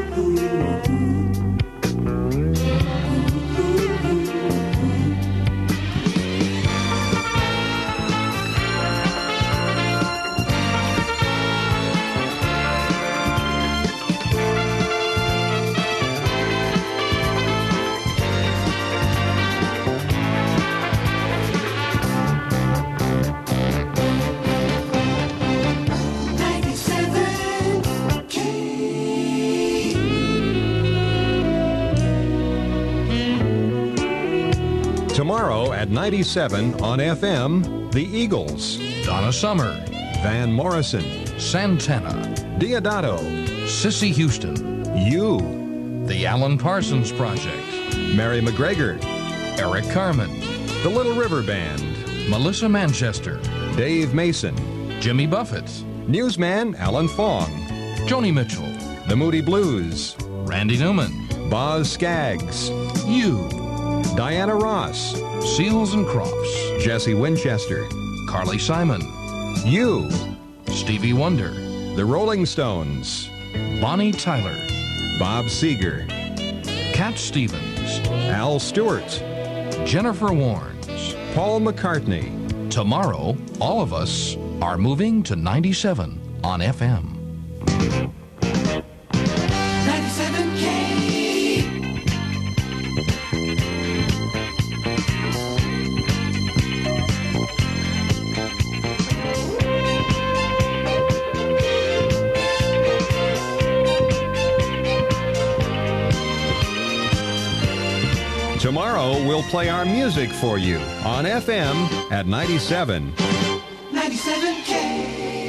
Speaker 1: Tomorrow at 97 on FM, the Eagles,
Speaker 2: Donna Summer,
Speaker 1: Van Morrison,
Speaker 2: Santana,
Speaker 1: Diodato,
Speaker 2: Sissy Houston,
Speaker 1: You,
Speaker 2: The Alan Parsons Project,
Speaker 1: Mary McGregor,
Speaker 2: Eric Carmen,
Speaker 1: the Little River Band,
Speaker 2: Melissa Manchester,
Speaker 1: Dave Mason,
Speaker 2: Jimmy Buffett,
Speaker 1: Newsman Alan Fong,
Speaker 2: Joni Mitchell,
Speaker 1: the Moody Blues,
Speaker 2: Randy Newman,
Speaker 1: Boz Scaggs,
Speaker 2: You,
Speaker 1: Diana Ross,
Speaker 2: Seals and Crofts,
Speaker 1: Jesse Winchester,
Speaker 2: Carly Simon,
Speaker 1: You,
Speaker 2: Stevie Wonder,
Speaker 1: The Rolling Stones,
Speaker 2: Bonnie Tyler,
Speaker 1: Bob Seger,
Speaker 2: Cat Stevens,
Speaker 1: Al Stewart,
Speaker 2: Jennifer Warnes.
Speaker 1: Paul McCartney.
Speaker 2: Tomorrow, all of us are moving to 97 on FM.
Speaker 3: 97K.
Speaker 1: Tomorrow, we'll play our music for you on FM at 97.
Speaker 3: 97K.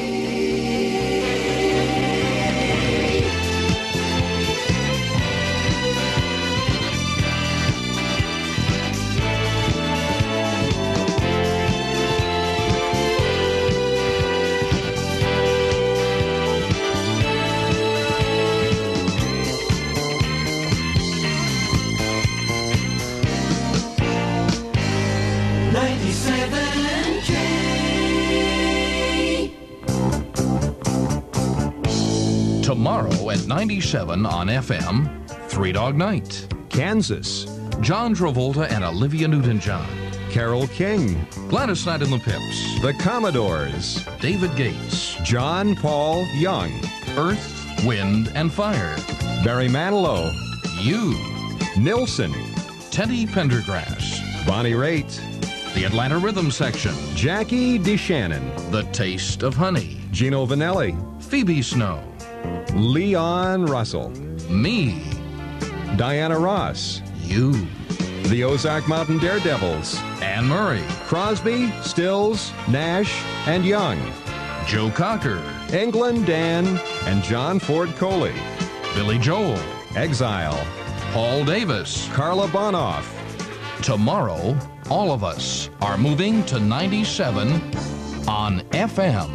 Speaker 2: Tomorrow at 97 on FM, Three Dog Night.
Speaker 1: Kansas,
Speaker 2: John Travolta and Olivia Newton-John.
Speaker 1: Carole King,
Speaker 2: Gladys Knight and the Pips.
Speaker 1: the Commodores,
Speaker 2: David Gates.
Speaker 1: John Paul Young,
Speaker 2: Earth, Wind, and Fire.
Speaker 1: Barry Manilow,
Speaker 2: You.
Speaker 1: Nilsson,
Speaker 2: Teddy Pendergrass.
Speaker 1: Bonnie Raitt,
Speaker 2: The Atlanta Rhythm Section.
Speaker 1: Jackie DeShannon,
Speaker 2: The Taste of Honey.
Speaker 1: Gino Vanelli,
Speaker 2: Phoebe Snow.
Speaker 1: Leon Russell,
Speaker 2: Me.
Speaker 1: Diana Ross,
Speaker 2: You.
Speaker 1: the Ozark Mountain Daredevils,
Speaker 2: Anne Murray.
Speaker 1: Crosby, Stills, Nash, and Young,
Speaker 2: Joe Cocker.
Speaker 1: England Dan, and John Ford Coley,
Speaker 2: Billy Joel.
Speaker 1: Exile,
Speaker 2: Paul Davis.
Speaker 1: Carla Bonoff.
Speaker 2: Tomorrow, all of us are moving to 97 on FM.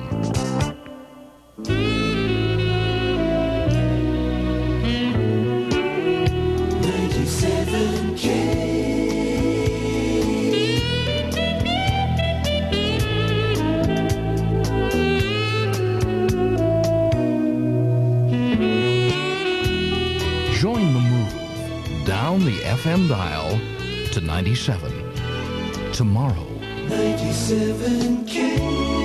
Speaker 2: Join the move down the FM dial to 97. Tomorrow.
Speaker 3: 97K.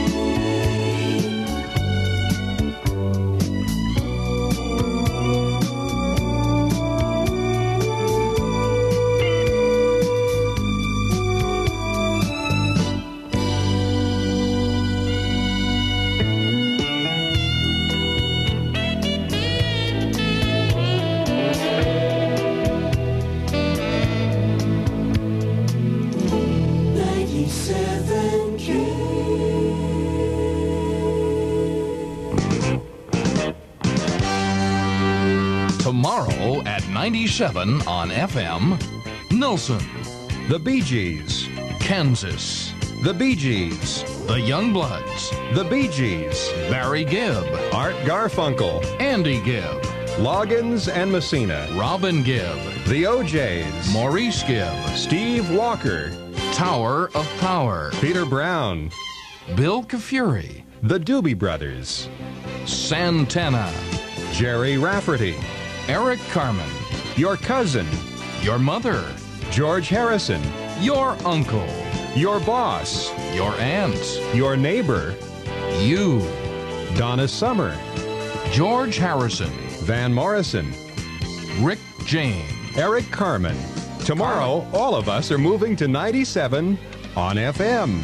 Speaker 2: Tomorrow at 97 on FM, Nelson,
Speaker 1: The Bee Gees,
Speaker 2: Kansas,
Speaker 1: The Bee Gees,
Speaker 2: The Youngbloods,
Speaker 1: The Bee Gees,
Speaker 2: Barry Gibb,
Speaker 1: Art Garfunkel,
Speaker 2: Andy Gibb,
Speaker 1: Loggins and Messina,
Speaker 2: Robin Gibb,
Speaker 1: The OJs,
Speaker 2: Maurice Gibb,
Speaker 1: Steve Walker,
Speaker 2: Tower of Power,
Speaker 1: Peter Brown,
Speaker 2: Bill Kafuri,
Speaker 1: The Doobie Brothers,
Speaker 2: Santana,
Speaker 1: Jerry Rafferty,
Speaker 2: Eric Carmen,
Speaker 1: your cousin,
Speaker 2: your mother,
Speaker 1: George Harrison,
Speaker 2: your uncle,
Speaker 1: your boss,
Speaker 2: your aunt,
Speaker 1: your neighbor,
Speaker 2: you,
Speaker 1: Donna Summer,
Speaker 2: George Harrison,
Speaker 1: Van Morrison,
Speaker 2: Rick James.
Speaker 1: Eric Carmen. Tomorrow, all of us are moving to 97 on FM.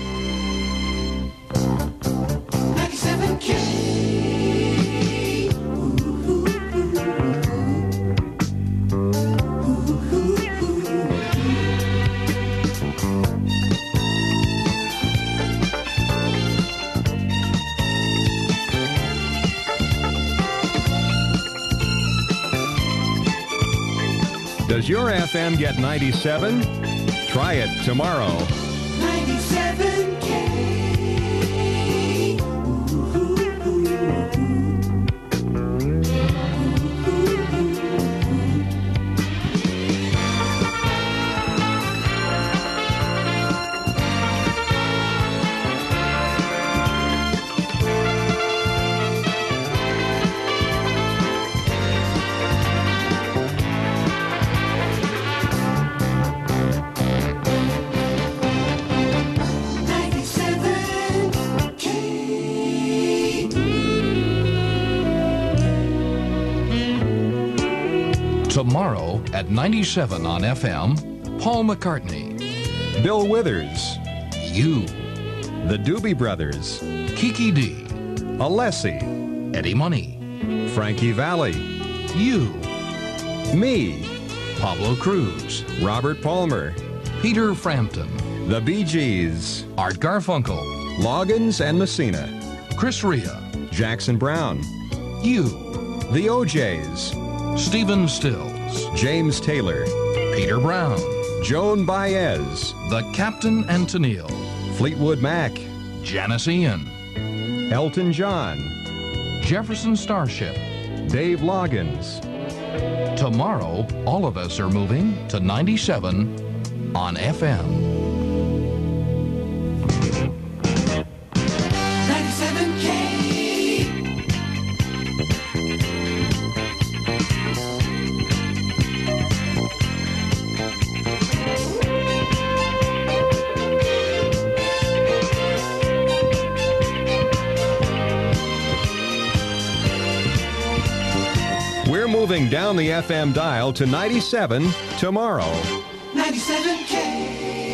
Speaker 3: 97K.
Speaker 1: Does your FM get 97? Try it tomorrow.
Speaker 3: 97K.
Speaker 2: Tomorrow at 97 on FM, Paul McCartney.
Speaker 1: Bill Withers,
Speaker 2: You.
Speaker 1: the Doobie Brothers,
Speaker 2: Kiki D.
Speaker 1: Alessi,
Speaker 2: Eddie Money.
Speaker 1: Frankie Valli,
Speaker 2: You.
Speaker 1: me,
Speaker 2: Pablo Cruz.
Speaker 1: Robert Palmer,
Speaker 2: Peter Frampton.
Speaker 1: the Bee Gees,
Speaker 2: Art Garfunkel.
Speaker 1: Loggins and Messina,
Speaker 2: Chris Rea.
Speaker 1: Jackson Brown,
Speaker 2: You.
Speaker 1: the OJs,
Speaker 2: Stephen Stills.
Speaker 1: James Taylor,
Speaker 2: Peter Brown.
Speaker 1: Joan Baez,
Speaker 2: The Captain and Tennille.
Speaker 1: Fleetwood Mac,
Speaker 2: Janice Ian.
Speaker 1: Elton John,
Speaker 2: Jefferson Starship.
Speaker 1: Dave Loggins.
Speaker 2: Tomorrow, all of us are moving to 97 on FM.
Speaker 3: 97K.
Speaker 1: We're moving down the FM dial to 97 tomorrow.
Speaker 3: 97K.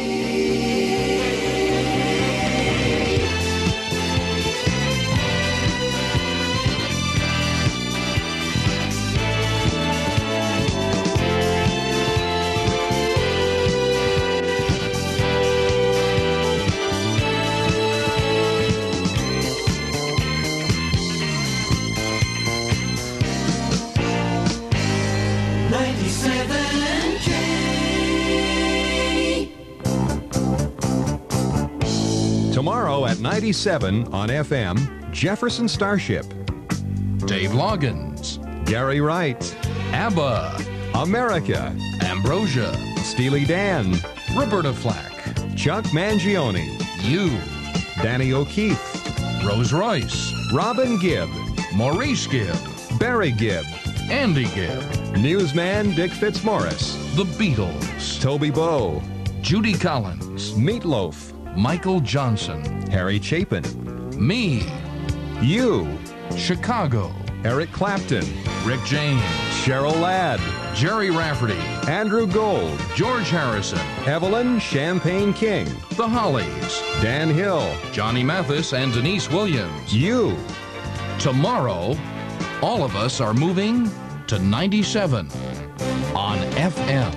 Speaker 1: Tomorrow at 97 on FM, Jefferson Starship,
Speaker 2: Dave Loggins.
Speaker 1: Gary Wright,
Speaker 2: ABBA.
Speaker 1: America,
Speaker 2: Ambrosia.
Speaker 1: Steely Dan,
Speaker 2: Roberta Flack.
Speaker 1: Chuck Mangione,
Speaker 2: You.
Speaker 1: Danny O'Keefe,
Speaker 2: Rose Royce.
Speaker 1: Robin Gibb,
Speaker 2: Maurice Gibb.
Speaker 1: Barry Gibb,
Speaker 2: Andy Gibb.
Speaker 1: Newsman Dick Fitzmaurice,
Speaker 2: The Beatles.
Speaker 1: Toby Bowe,
Speaker 2: Judy Collins.
Speaker 1: Meatloaf,
Speaker 2: Michael Johnson.
Speaker 1: Harry Chapin,
Speaker 2: Me.
Speaker 1: you,
Speaker 2: Chicago.
Speaker 1: Eric Clapton,
Speaker 2: Rick James.
Speaker 1: Cheryl Ladd,
Speaker 2: Jerry Rafferty.
Speaker 1: Andrew Gold,
Speaker 2: George Harrison.
Speaker 1: Evelyn Champagne King,
Speaker 2: The Hollies.
Speaker 1: Dan Hill,
Speaker 2: Johnny Mathis and Denise Williams.
Speaker 1: you.
Speaker 2: Tomorrow, all of us are moving to 97 on FM.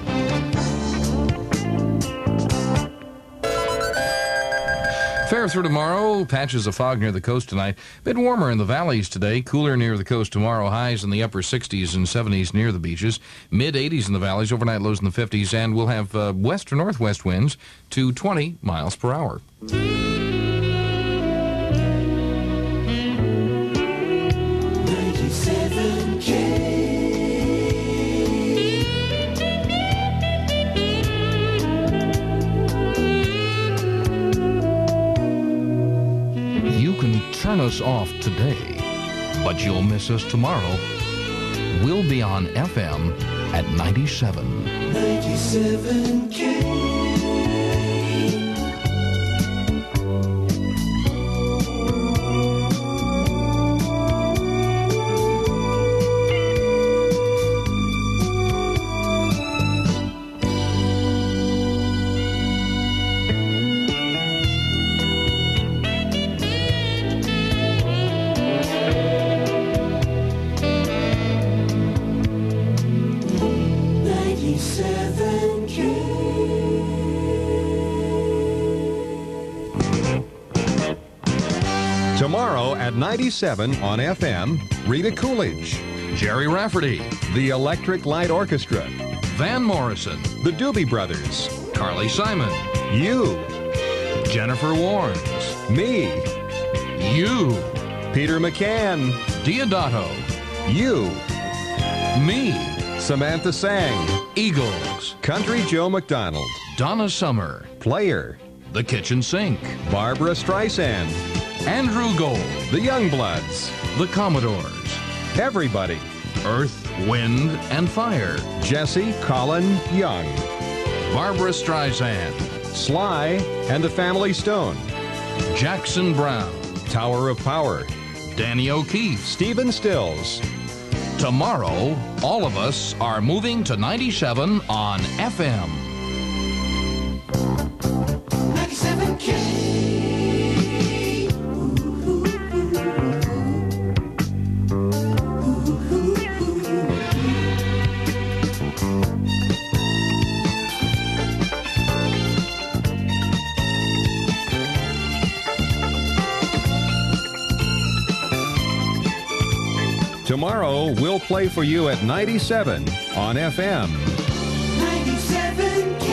Speaker 2: Fair through tomorrow. Patches of fog near the coast tonight. Bit warmer in the valleys today. Cooler near the coast tomorrow. Highs in the upper 60s and 70s near the beaches. Mid 80s in the valleys. Overnight lows in the 50s. And we'll have west or northwest winds to 20 miles per hour.
Speaker 3: 97K.
Speaker 2: You can turn us off today, but you'll miss us tomorrow. We'll be on FM at 97.
Speaker 3: 97K.
Speaker 1: Tomorrow at 97 on FM, Rita Coolidge,
Speaker 2: Jerry Rafferty,
Speaker 1: the Electric Light Orchestra,
Speaker 2: Van Morrison,
Speaker 1: the Doobie Brothers,
Speaker 2: Carly Simon,
Speaker 1: you,
Speaker 2: Jennifer Warnes,
Speaker 1: me,
Speaker 2: you,
Speaker 1: Peter McCann,
Speaker 2: Diodato,
Speaker 1: you,
Speaker 2: me,
Speaker 1: Samantha Sang,
Speaker 2: Eagles,
Speaker 1: Country Joe McDonald,
Speaker 2: Donna Summer,
Speaker 1: Player,
Speaker 2: The Kitchen Sink,
Speaker 1: Barbara Streisand,
Speaker 2: Andrew Gold,
Speaker 1: the Youngbloods,
Speaker 2: The Commodores,
Speaker 1: everybody,
Speaker 2: Earth, Wind, and Fire,
Speaker 1: Jesse Colin Young,
Speaker 2: Barbara Streisand,
Speaker 1: Sly and the Family Stone,
Speaker 2: Jackson Brown,
Speaker 1: Tower of Power,
Speaker 2: Danny O'Keefe,
Speaker 1: Stephen Stills,
Speaker 2: Tomorrow, all of us are moving to 97 on FM.
Speaker 3: 97K.
Speaker 1: Tomorrow, we'll play for you at 97 on FM.
Speaker 3: 97K.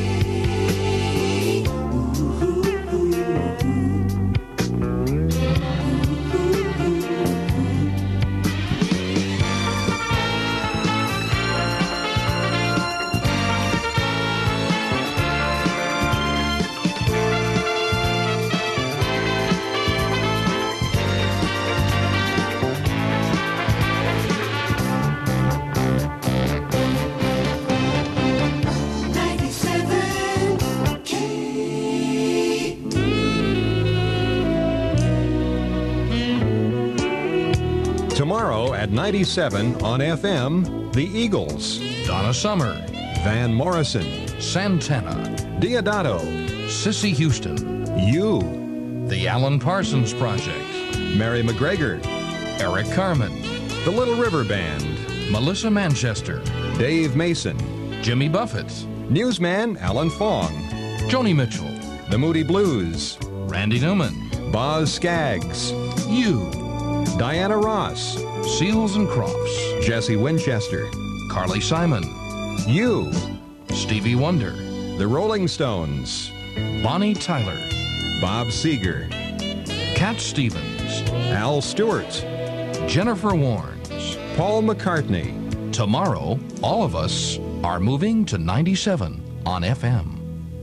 Speaker 1: Tomorrow at 97 on FM, the Eagles,
Speaker 2: Donna Summer,
Speaker 1: Van Morrison,
Speaker 2: Santana,
Speaker 1: Diodato,
Speaker 2: Sissy Houston,
Speaker 1: You,
Speaker 2: The Alan Parsons Project,
Speaker 1: Mary McGregor,
Speaker 2: Eric Carmen,
Speaker 1: the Little River Band,
Speaker 2: Melissa Manchester,
Speaker 1: Dave Mason,
Speaker 2: Jimmy Buffett,
Speaker 1: Newsman Alan Fong,
Speaker 2: Joni Mitchell,
Speaker 1: the Moody Blues,
Speaker 2: Randy Newman,
Speaker 1: Boz Scaggs,
Speaker 2: You,
Speaker 1: Diana Ross,
Speaker 2: Seals and Crofts,
Speaker 1: Jesse Winchester,
Speaker 2: Carly Simon,
Speaker 1: You,
Speaker 2: Stevie Wonder,
Speaker 1: the Rolling Stones,
Speaker 2: Bonnie Tyler,
Speaker 1: Bob Seger,
Speaker 2: Cat Stevens,
Speaker 1: Al Stewart, Jennifer
Speaker 2: Warnes.
Speaker 1: Paul McCartney.
Speaker 2: Tomorrow, all of us are moving to 97 on FM.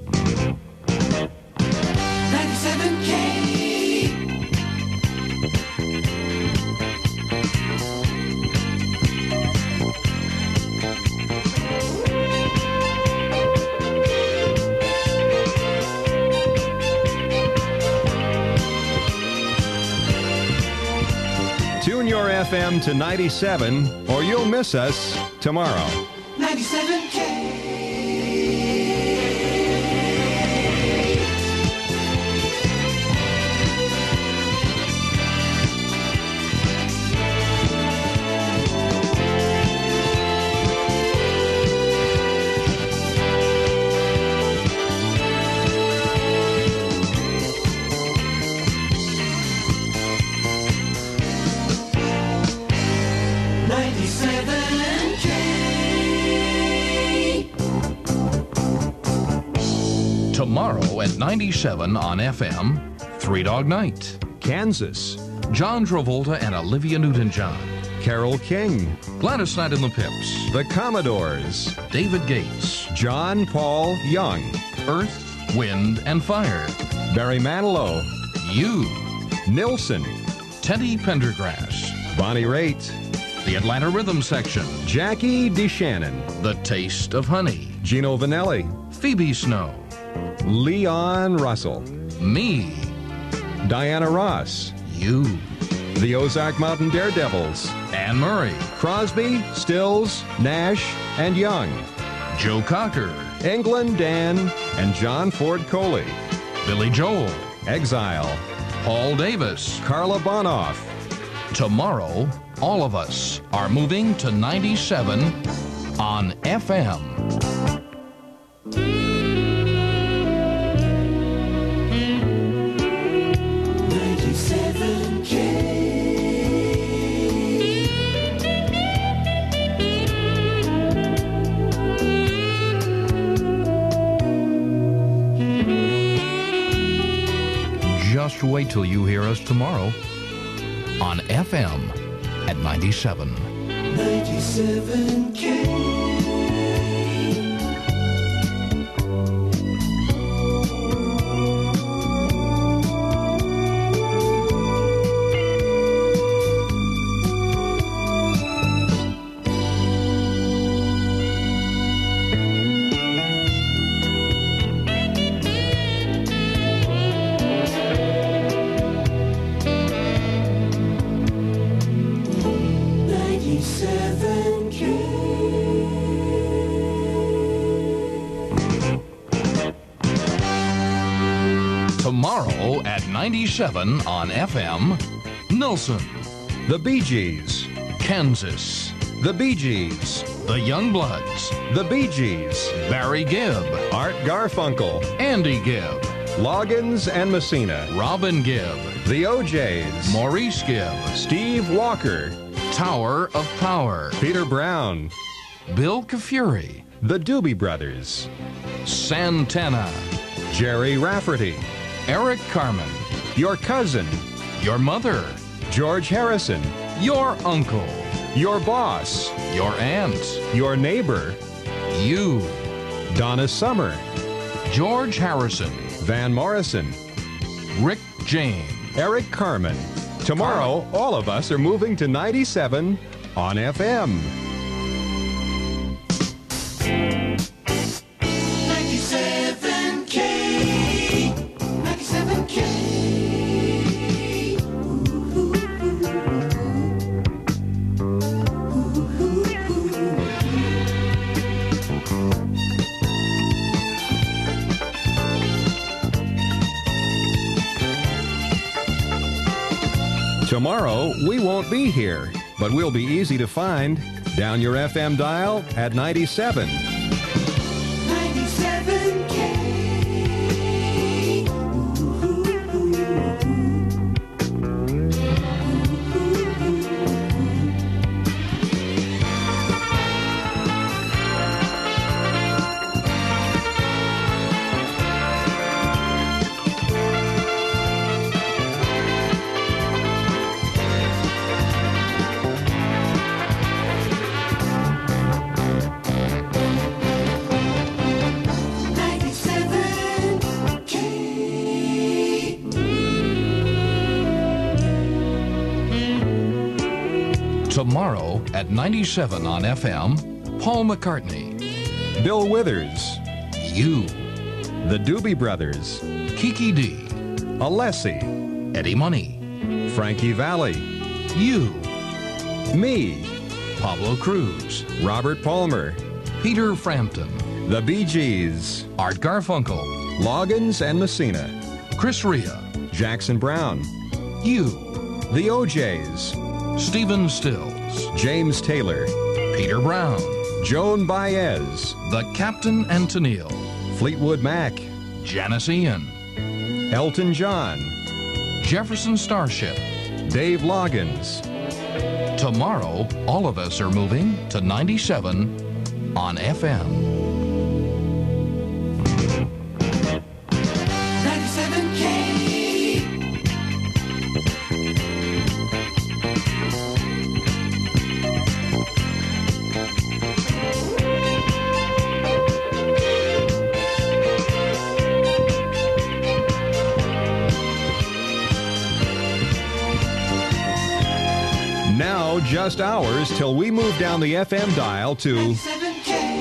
Speaker 3: 97K.
Speaker 1: Tune your FM to 97 or you'll miss us tomorrow.
Speaker 3: 97K.
Speaker 2: Tomorrow at 97 on FM, Three Dog Night.
Speaker 1: Kansas,
Speaker 2: John Travolta and Olivia Newton-John.
Speaker 1: Carole King,
Speaker 2: Gladys Knight and the Pips.
Speaker 1: the Commodores,
Speaker 2: David Gates.
Speaker 1: John Paul Young,
Speaker 2: Earth, Wind, and Fire.
Speaker 1: Barry Manilow,
Speaker 2: You.
Speaker 1: Nilsson,
Speaker 2: Teddy Pendergrass.
Speaker 1: Bonnie Raitt,
Speaker 2: The Atlanta Rhythm Section.
Speaker 1: Jackie DeShannon,
Speaker 2: The Taste of Honey.
Speaker 1: Gino Vanelli,
Speaker 2: Phoebe Snow.
Speaker 1: Leon Russell,
Speaker 2: Me.
Speaker 1: Diana Ross,
Speaker 2: You.
Speaker 1: the Ozark Mountain Daredevils,
Speaker 2: Anne Murray.
Speaker 1: Crosby, Stills, Nash, and Young,
Speaker 2: Joe Cocker.
Speaker 1: England Dan, and John Ford Coley,
Speaker 2: Billy Joel.
Speaker 1: Exile,
Speaker 2: Paul Davis.
Speaker 1: Carla Bonoff.
Speaker 2: Tomorrow, all of us are moving to 97 on FM. Just wait till you hear us tomorrow on FM at 97.
Speaker 3: 97K. Say
Speaker 2: 97 on FM, Nelson,
Speaker 1: The Bee Gees.
Speaker 2: Kansas,
Speaker 1: The Bee Gees.
Speaker 2: the Youngbloods,
Speaker 1: The Bee Gees.
Speaker 2: Barry Gibb,
Speaker 1: Art Garfunkel.
Speaker 2: Andy Gibb,
Speaker 1: Loggins and Messina.
Speaker 2: Robin Gibb,
Speaker 1: The OJs.
Speaker 2: Maurice Gibb,
Speaker 1: Steve Walker.
Speaker 2: Tower of Power,
Speaker 1: Peter Brown.
Speaker 2: Bill Kafuri,
Speaker 1: The Doobie Brothers.
Speaker 2: Santana,
Speaker 1: Jerry Rafferty.
Speaker 2: Eric Carmen,
Speaker 1: Your cousin.
Speaker 2: your mother,
Speaker 1: George Harrison.
Speaker 2: your uncle,
Speaker 1: Your boss.
Speaker 2: your aunt,
Speaker 1: Your neighbor.
Speaker 2: you,
Speaker 1: Donna Summer.
Speaker 2: George Harrison,
Speaker 1: Van Morrison.
Speaker 2: Rick James.
Speaker 1: Eric Carmen. Tomorrow, all of us are moving to 97 on FM.
Speaker 3: 97K. 97K.
Speaker 1: Tomorrow, we won't be here, but we'll be easy to find. Down your FM dial at 97.
Speaker 3: 97K.
Speaker 2: Tomorrow at 97 on FM, Paul McCartney,
Speaker 1: Bill Withers.
Speaker 2: you,
Speaker 1: The Doobie Brothers.
Speaker 2: Kiki D,
Speaker 1: Alessi.
Speaker 2: Eddie Money,
Speaker 1: Frankie Valli.
Speaker 2: you,
Speaker 1: Me.
Speaker 2: Pablo Cruz,
Speaker 1: Robert Palmer.
Speaker 2: Peter Frampton,
Speaker 1: The Bee Gees.
Speaker 2: Art Garfunkel,
Speaker 1: Loggins and Messina.
Speaker 2: Chris Rea,
Speaker 1: Jackson Brown.
Speaker 2: you,
Speaker 1: The OJs.
Speaker 2: Stephen Stills,
Speaker 1: James Taylor.
Speaker 2: Peter Brown,
Speaker 1: Joan Baez.
Speaker 2: The Captain and Tennille,
Speaker 1: Fleetwood Mac.
Speaker 2: Janice Ian,
Speaker 1: Elton John.
Speaker 2: Jefferson Starship.
Speaker 1: Dave Loggins.
Speaker 2: Tomorrow, all of us are moving to 97 on FM.
Speaker 3: 97K.
Speaker 1: Now just hours till we move down the FM dial to
Speaker 3: 97K.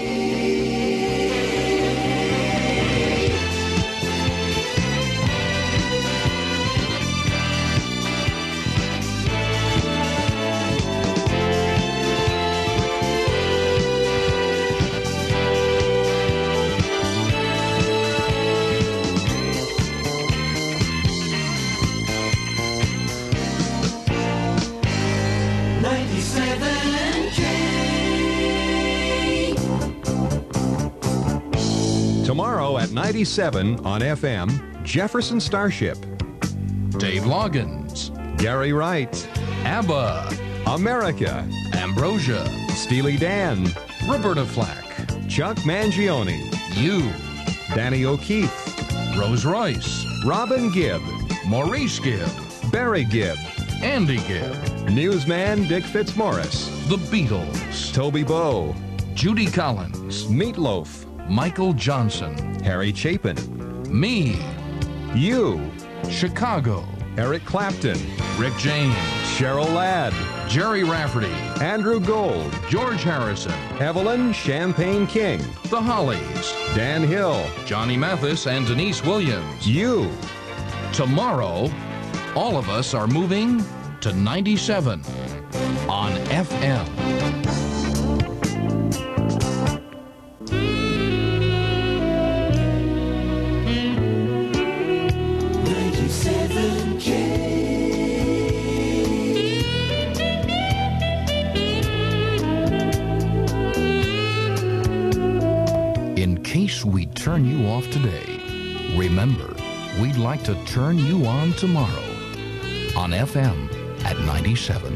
Speaker 1: tomorrow at 97 on FM, Jefferson Starship.
Speaker 2: Dave Loggins,
Speaker 1: Gary Wright.
Speaker 2: ABBA,
Speaker 1: America.
Speaker 2: Ambrosia,
Speaker 1: Steely Dan.
Speaker 2: Roberta Flack,
Speaker 1: Chuck Mangione.
Speaker 2: you,
Speaker 1: Danny O'Keefe.
Speaker 2: Rose Royce,
Speaker 1: Robin Gibb.
Speaker 2: Maurice Gibb,
Speaker 1: Barry Gibb.
Speaker 2: Andy Gibb,
Speaker 1: Newsman Dick Fitzmaurice.
Speaker 2: The Beatles,
Speaker 1: Toby Bowe.
Speaker 2: Judy Collins,
Speaker 1: Meatloaf.
Speaker 2: Michael Johnson,
Speaker 1: Harry Chapin.
Speaker 2: me,
Speaker 1: You.
Speaker 2: Chicago,
Speaker 1: Eric Clapton.
Speaker 2: Rick James,
Speaker 1: Cheryl Ladd.
Speaker 2: Jerry Rafferty,
Speaker 1: Andrew Gold.
Speaker 2: George Harrison,
Speaker 1: Evelyn Champagne King.
Speaker 2: The Hollies,
Speaker 1: Dan Hill.
Speaker 2: Johnny Mathis, and Denise Williams.
Speaker 1: You.
Speaker 2: Tomorrow, all of us are moving to 97 on FM.
Speaker 3: You say
Speaker 2: we turn you off today, remember, we'd like to turn you on tomorrow on FM at 97.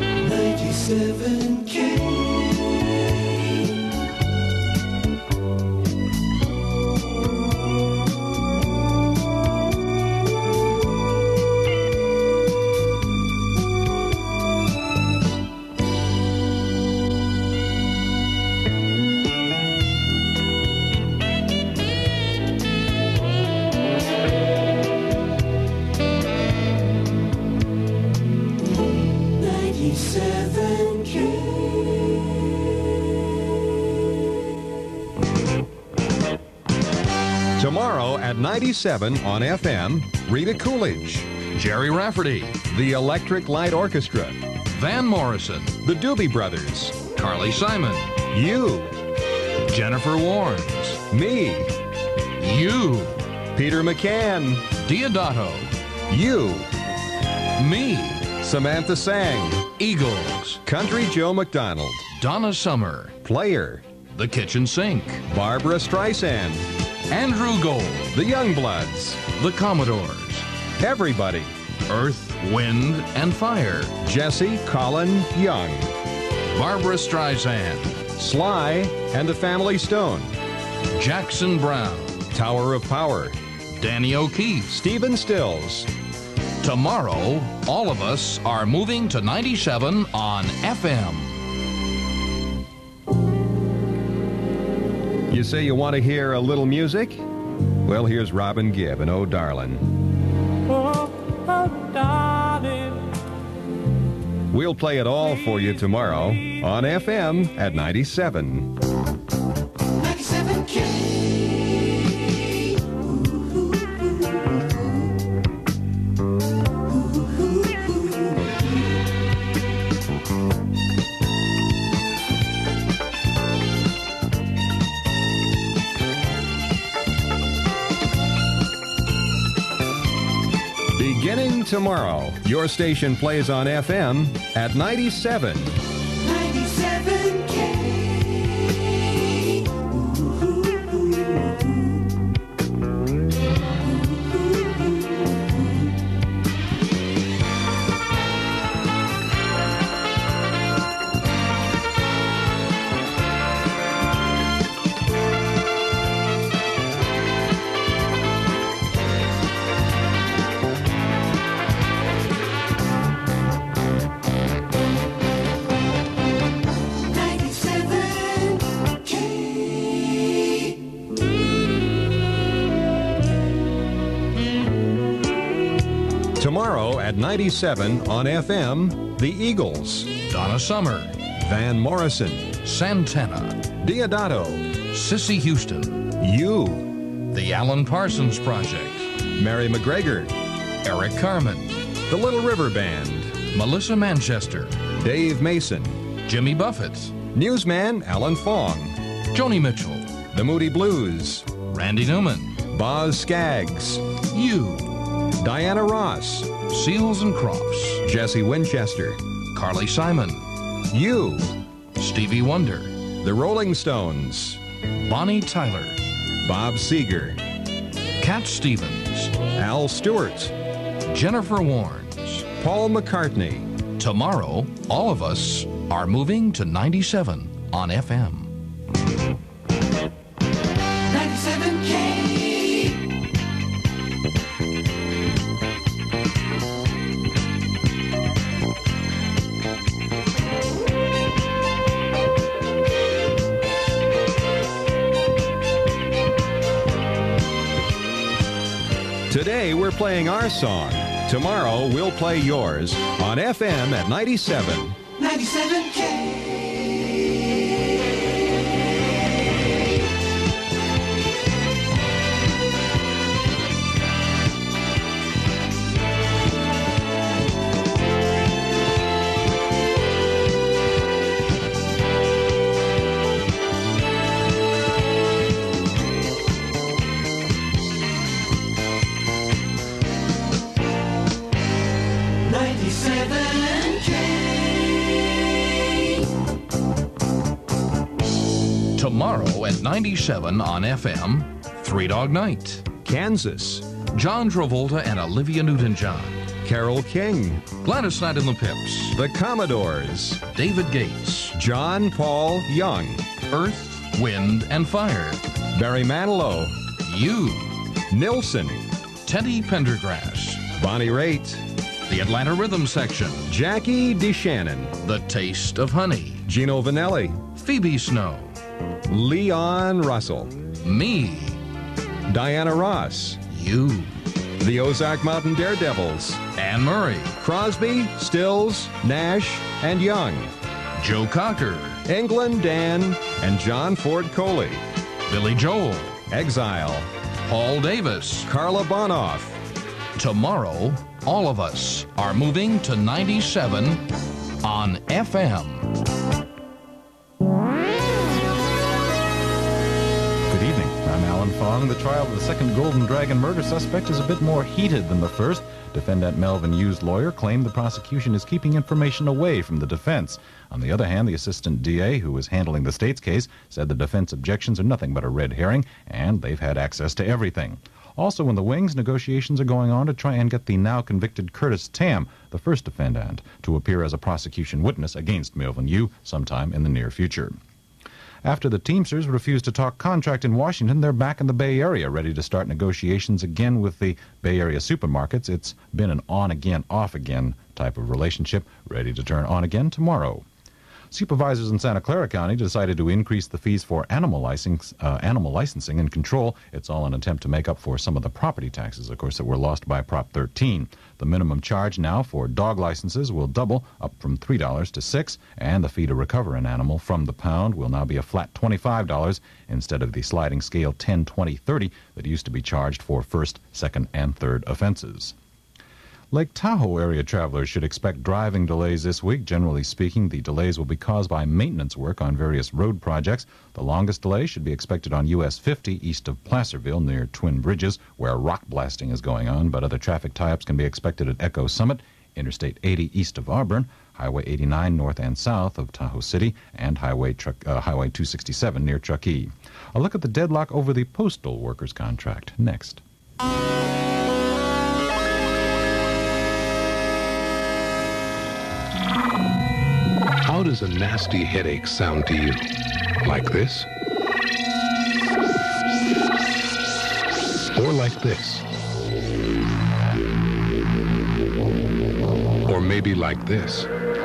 Speaker 3: 97K.
Speaker 1: Tomorrow at 97 on FM, Rita Coolidge,
Speaker 2: Jerry Rafferty,
Speaker 1: the Electric Light Orchestra,
Speaker 2: Van Morrison,
Speaker 1: the Doobie Brothers,
Speaker 2: Carly Simon,
Speaker 1: you,
Speaker 2: Jennifer Warnes,
Speaker 1: me,
Speaker 2: you,
Speaker 1: Peter McCann,
Speaker 2: Diodato,
Speaker 1: you,
Speaker 2: me,
Speaker 1: Samantha Sang,
Speaker 2: Eagles,
Speaker 1: Country Joe McDonald,
Speaker 2: Donna Summer,
Speaker 1: Player,
Speaker 2: The Kitchen Sink,
Speaker 1: Barbara Streisand,
Speaker 2: Andrew Gold,
Speaker 1: the Youngbloods,
Speaker 2: The Commodores,
Speaker 1: everybody,
Speaker 2: Earth, Wind, and Fire,
Speaker 1: Jesse Colin Young,
Speaker 2: Barbara Streisand,
Speaker 1: Sly and the Family Stone,
Speaker 2: Jackson Brown,
Speaker 1: Tower of Power,
Speaker 2: Danny O'Keefe.
Speaker 1: Stephen Stills.
Speaker 2: Tomorrow, all of us are moving to 97 on FM.
Speaker 1: You say you want to hear a little music? Well, here's Robin Gibb and Oh Darlin'.
Speaker 7: Oh, darling.
Speaker 1: We'll play it all for you tomorrow on FM at 97.
Speaker 3: 97K.
Speaker 1: Beginning tomorrow, your station plays on FM at 97.
Speaker 3: 97K.
Speaker 1: Tomorrow at 97 on FM, the Eagles,
Speaker 2: Donna Summer,
Speaker 1: Van Morrison,
Speaker 2: Santana,
Speaker 1: Diodato,
Speaker 2: Sissy Houston,
Speaker 1: you,
Speaker 2: The Alan Parsons Project,
Speaker 1: Mary McGregor,
Speaker 2: Eric Carmen,
Speaker 1: the Little River Band,
Speaker 2: Melissa Manchester,
Speaker 1: Dave Mason,
Speaker 2: Jimmy Buffett,
Speaker 1: Newsman Alan Fong,
Speaker 2: Joni Mitchell,
Speaker 1: the Moody Blues,
Speaker 2: Randy Newman,
Speaker 1: Boz Skaggs,
Speaker 2: you,
Speaker 1: Diana Ross,
Speaker 2: Seals and Crofts,
Speaker 1: Jesse Winchester,
Speaker 2: Carly Simon,
Speaker 1: you,
Speaker 2: Stevie Wonder,
Speaker 1: the Rolling Stones,
Speaker 2: Bonnie Tyler,
Speaker 1: Bob Seger,
Speaker 2: Cat Stevens,
Speaker 1: Al Stewart,
Speaker 2: Jennifer Warnes.
Speaker 1: Paul McCartney.
Speaker 2: Tomorrow, all of us are moving to 97 on FM.
Speaker 3: 97K.
Speaker 1: Today we're playing our song. Tomorrow we'll play yours on FM at 97.
Speaker 3: 97K.
Speaker 2: Tomorrow at 97 on FM, Three Dog Night.
Speaker 1: Kansas.
Speaker 2: John Travolta and Olivia Newton-John.
Speaker 1: Carole King.
Speaker 2: Gladys Knight and the Pips.
Speaker 1: The Commodores.
Speaker 2: David Gates.
Speaker 1: John Paul Young.
Speaker 2: Earth, Wind, and Fire.
Speaker 1: Barry Manilow.
Speaker 2: You.
Speaker 1: Nilsson.
Speaker 2: Teddy Pendergrass.
Speaker 1: Bonnie Raitt.
Speaker 2: The Atlanta Rhythm Section.
Speaker 1: Jackie DeShannon.
Speaker 2: The Taste of Honey.
Speaker 1: Gino Vanelli.
Speaker 2: Phoebe Snow.
Speaker 1: Leon Russell.
Speaker 2: Me.
Speaker 1: Diana Ross.
Speaker 2: You.
Speaker 1: The Ozark Mountain Daredevils.
Speaker 2: Anne Murray.
Speaker 1: Crosby, Stills, Nash, and Young.
Speaker 2: Joe Cocker.
Speaker 1: England Dan and John Ford Coley.
Speaker 2: Billy Joel.
Speaker 1: Exile.
Speaker 2: Paul Davis.
Speaker 1: Carla Bonoff.
Speaker 2: Tomorrow, all of us are moving to 97 on FM.
Speaker 5: Good evening. I'm Alan Fong. The trial of the second Golden Dragon murder suspect is a bit more heated than the first. Defendant Melvin Yu's lawyer claimed the prosecution is keeping information away from the defense. On the other hand, the assistant DA, who is handling the state's case, said the defense objections are nothing but a red herring, and they've had access to everything. Also in the wings, negotiations are going on to try and get the now convicted Curtis Tam, the first defendant, to appear as a prosecution witness against Melvin Yu sometime in the near future. After the Teamsters refused to talk contract in Washington, they're back in the Bay Area, ready to start negotiations again with the Bay Area supermarkets. It's been an on-again, off-again type of relationship, ready to turn on again tomorrow. Supervisors in Santa Clara County decided to increase the fees for animal licensing and control. It's all an attempt to make up for some of the property taxes, of course, that were lost by Prop 13. The minimum charge now for dog licenses will double, up from $3 to $6, and the fee to recover an animal from the pound will now be a flat $25 instead of the sliding scale 10, 20, 30 that used to be charged for first, second, and third offenses. Lake Tahoe area travelers should expect driving delays this week. Generally speaking, the delays will be caused by maintenance work on various road projects. The longest delay should be expected on US 50 east of Placerville near Twin Bridges, where rock blasting is going on, but other traffic tie-ups can be expected at Echo Summit, Interstate 80 east of Auburn, Highway 89 north and south of Tahoe City, and Highway 267 near Truckee. A look at the deadlock over the postal workers contract next.
Speaker 8: How does a nasty headache sound to you? Like this? Or like this? Or maybe like this?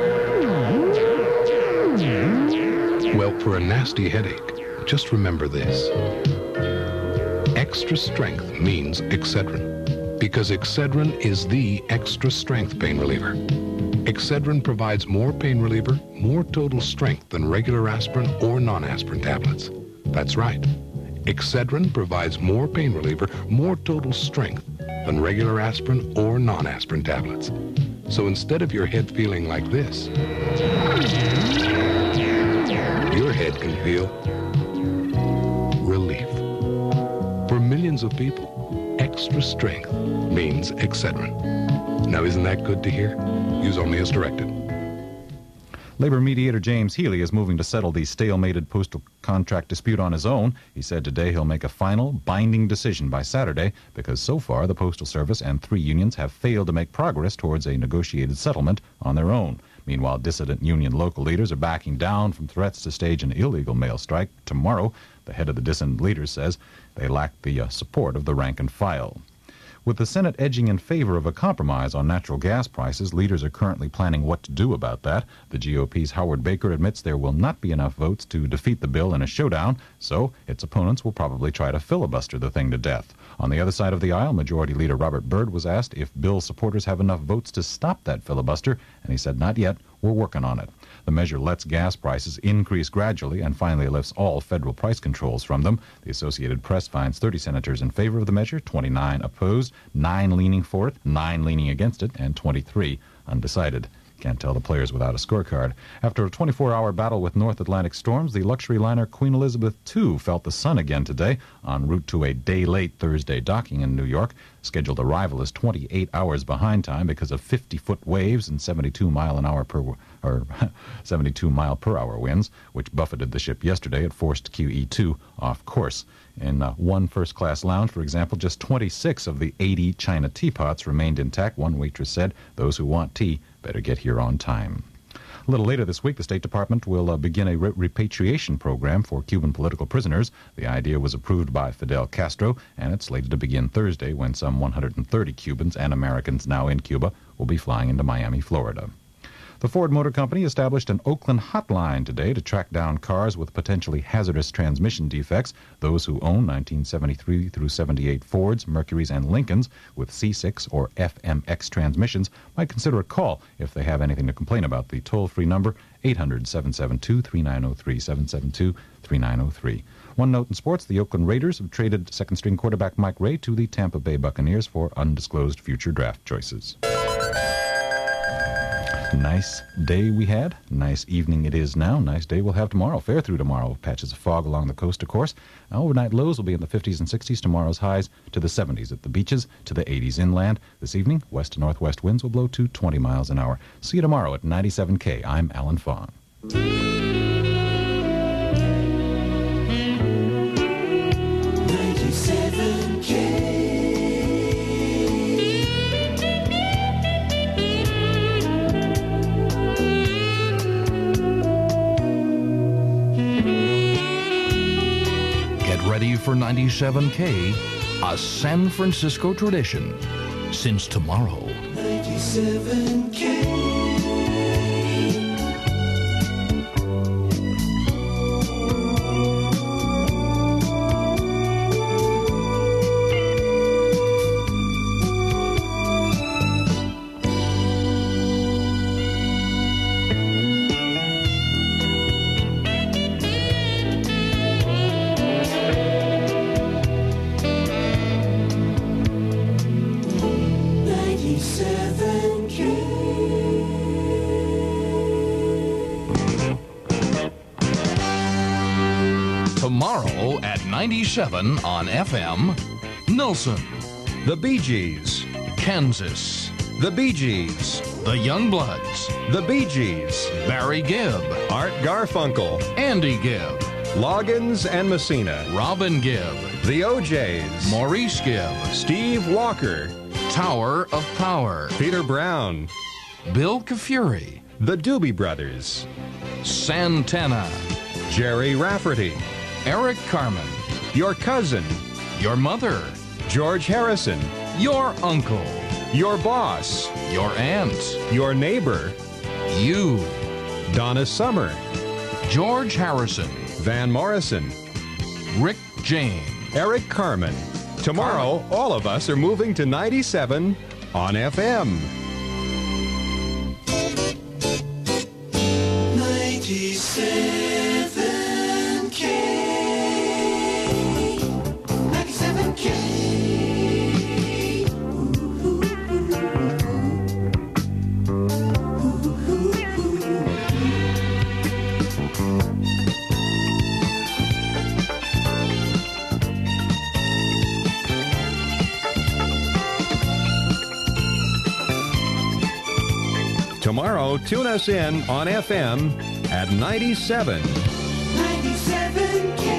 Speaker 8: Well, for a nasty headache, just remember this. Extra strength means Excedrin, because Excedrin is the extra strength pain reliever. Excedrin provides more pain reliever, more total strength than regular aspirin or non-aspirin tablets. That's right. Excedrin provides more pain reliever, more total strength than regular aspirin or non-aspirin tablets. So instead of your head feeling like this, your head can feel relief. For millions of people, extra strength means Excedrin. Now, isn't that good to hear? Use only as directed.
Speaker 5: Labor mediator James Healy is moving to settle the stalemated postal contract dispute on his own. He said today he'll make a final, binding decision by Saturday because so far the Postal Service and 3 unions have failed to make progress towards a negotiated settlement on their own. Meanwhile, dissident union local leaders are backing down from threats to stage an illegal mail strike tomorrow. The head of the dissident leaders says they lack the support of the rank and file. With the Senate edging in favor of a compromise on natural gas prices, leaders are currently planning what to do about that. The GOP's Howard Baker admits there will not be enough votes to defeat the bill in a showdown, so its opponents will probably try to filibuster the thing to death. On the other side of the aisle, Majority Leader Robert Byrd was asked if bill supporters have enough votes to stop that filibuster, and he said, "Not yet. We're working on it." The measure lets gas prices increase gradually and finally lifts all federal price controls from them. The Associated Press finds 30 senators in favor of the measure, 29 opposed, 9 leaning for it, 9 leaning against it, and 23 undecided. Can't tell the players without a scorecard. After a 24-hour battle with North Atlantic storms, the luxury liner Queen Elizabeth II felt the sun again today, en route to a day-late Thursday docking in New York. Scheduled arrival is 28 hours behind time because of 50-foot waves and 72-mile-an-hour per or 72-mile-per-hour winds, which buffeted the ship yesterday. It forced QE2 off course. In one first-class lounge, for example, just 26 of the 80 China teapots remained intact. One waitress said, "Those who want tea better get here on time." A little later this week, the State Department will begin a repatriation program for Cuban political prisoners. The idea was approved by Fidel Castro, and it's slated to begin Thursday when some 130 Cubans and Americans now in Cuba will be flying into Miami, Florida. The Ford Motor Company established an Oakland hotline today to track down cars with potentially hazardous transmission defects. Those who own 1973 through 78 Fords, Mercurys, and Lincolns with C6 or FMX transmissions might consider a call if they have anything to complain about. The toll-free number, 800-772-3903, 772-3903. One note in sports, the Oakland Raiders have traded second-string quarterback Mike Ray to the Tampa Bay Buccaneers for undisclosed future draft choices. Nice day we had. Nice evening it is now. Nice day we'll have tomorrow. Fair through tomorrow. Patches of fog along the coast, of course. Overnight lows will be in the 50s and 60s. Tomorrow's highs to the 70s at the beaches, to the 80s inland. This evening, west to northwest winds will blow to 20 miles an hour. See you tomorrow at 97K. I'm Alan Fong.
Speaker 3: 97K.
Speaker 2: Ready for 97K, a San Francisco tradition. Since tomorrow.
Speaker 3: 97K.
Speaker 2: Tomorrow at 97 on FM, Nelson.
Speaker 1: The Bee Gees.
Speaker 2: Kansas.
Speaker 1: The Bee Gees.
Speaker 2: The Youngbloods.
Speaker 1: The Bee Gees.
Speaker 2: Barry Gibb.
Speaker 1: Art Garfunkel.
Speaker 2: Andy Gibb.
Speaker 1: Loggins and Messina.
Speaker 2: Robin Gibb.
Speaker 1: The O'Jays.
Speaker 2: Maurice Gibb.
Speaker 1: Steve Walker.
Speaker 2: Tower of Power.
Speaker 1: Peter Brown.
Speaker 2: Bill Kafuri.
Speaker 1: The Doobie Brothers.
Speaker 2: Santana.
Speaker 1: Jerry Rafferty.
Speaker 2: Eric Carmen.
Speaker 1: Your cousin.
Speaker 2: Your mother.
Speaker 1: George Harrison.
Speaker 2: Your uncle.
Speaker 1: Your boss.
Speaker 2: Your aunt.
Speaker 1: Your neighbor.
Speaker 2: You.
Speaker 1: Donna Summer.
Speaker 2: George Harrison.
Speaker 1: Van Morrison.
Speaker 2: Rick James.
Speaker 1: Eric Carmen. Tomorrow, all of us are moving to 97 on FM.
Speaker 3: 97K. 97K.
Speaker 1: Tomorrow, tune us in on FM at 97.
Speaker 3: 97K.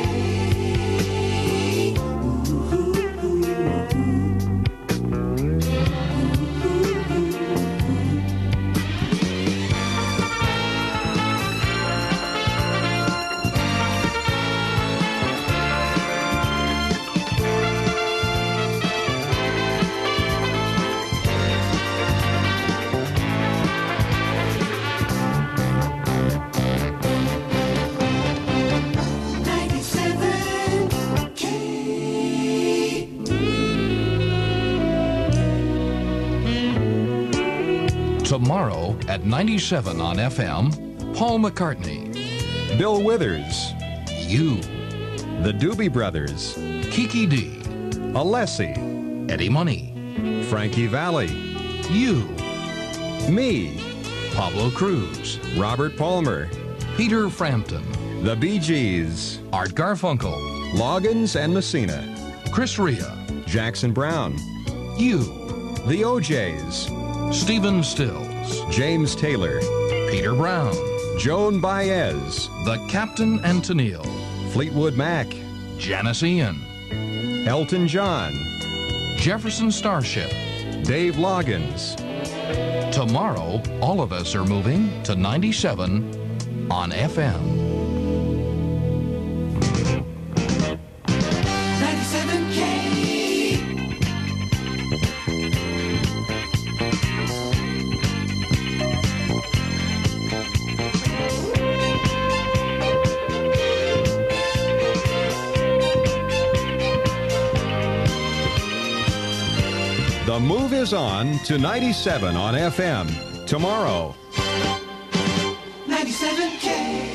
Speaker 2: Tomorrow at 97 on FM, Paul McCartney.
Speaker 1: Bill Withers.
Speaker 2: You.
Speaker 1: The Doobie Brothers.
Speaker 2: Kiki D.
Speaker 1: Alessi.
Speaker 2: Eddie Money.
Speaker 1: Frankie Valli.
Speaker 2: You.
Speaker 1: Me.
Speaker 2: Pablo Cruz.
Speaker 1: Robert Palmer.
Speaker 2: Peter Frampton.
Speaker 1: The Bee Gees.
Speaker 2: Art Garfunkel.
Speaker 1: Loggins and Messina.
Speaker 2: Chris Rea.
Speaker 1: Jackson Brown.
Speaker 2: You.
Speaker 1: The O'Jays.
Speaker 2: Stephen Stills.
Speaker 1: James Taylor.
Speaker 2: Peter Brown,
Speaker 1: Joan Baez,
Speaker 2: The Captain and Tennille,
Speaker 1: Fleetwood Mac,
Speaker 2: Janice Ian,
Speaker 1: Elton John,
Speaker 2: Jefferson Starship.
Speaker 1: Dave Loggins.
Speaker 2: Tomorrow, all of us are moving to 97 on FM.
Speaker 3: 97K.
Speaker 1: The move is on to 97 on FM. Tomorrow.
Speaker 3: 97K.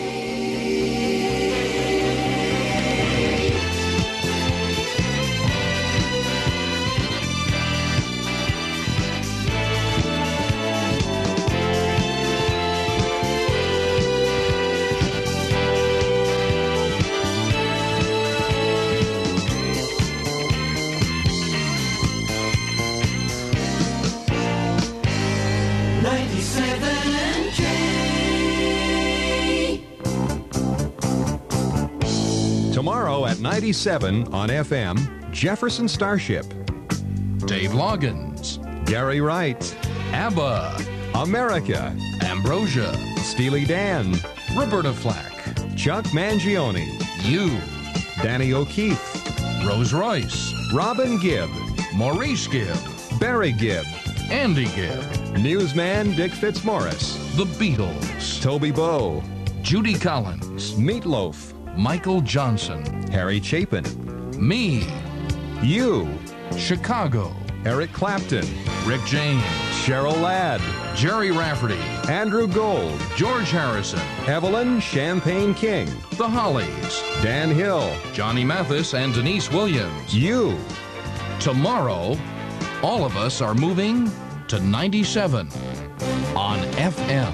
Speaker 1: Tomorrow at 97 on FM, Jefferson Starship,
Speaker 2: Dave Loggins,
Speaker 1: Gary Wright,
Speaker 2: ABBA,
Speaker 1: America,
Speaker 2: Ambrosia,
Speaker 1: Steely Dan,
Speaker 2: Roberta Flack,
Speaker 1: Chuck Mangione,
Speaker 2: You,
Speaker 1: Danny O'Keefe,
Speaker 2: Rose Royce,
Speaker 1: Robin Gibb,
Speaker 2: Maurice Gibb,
Speaker 1: Barry Gibb,
Speaker 2: Andy Gibb,
Speaker 1: newsman Dick Fitzmaurice,
Speaker 2: The Beatles,
Speaker 1: Toby Bowe,
Speaker 2: Judy Collins,
Speaker 1: Meatloaf,
Speaker 2: Michael Johnson,
Speaker 1: Harry Chapin,
Speaker 2: me,
Speaker 1: you,
Speaker 2: Chicago,
Speaker 1: Eric Clapton,
Speaker 2: Rick James,
Speaker 1: Cheryl Ladd,
Speaker 2: Jerry Rafferty,
Speaker 1: Andrew Gold,
Speaker 2: George Harrison,
Speaker 1: Evelyn Champagne King,
Speaker 2: The Hollies,
Speaker 1: Dan Hill,
Speaker 2: Johnny Mathis, and Denise Williams.
Speaker 1: you.
Speaker 2: Tomorrow, all of us are moving to 97 on FM.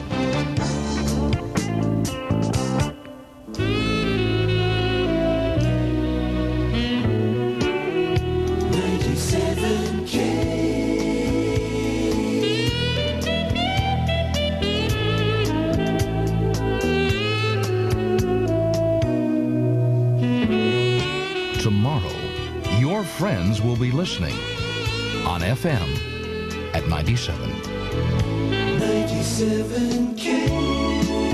Speaker 2: Tomorrow, your friends will be listening on FM at 97.
Speaker 3: 97K.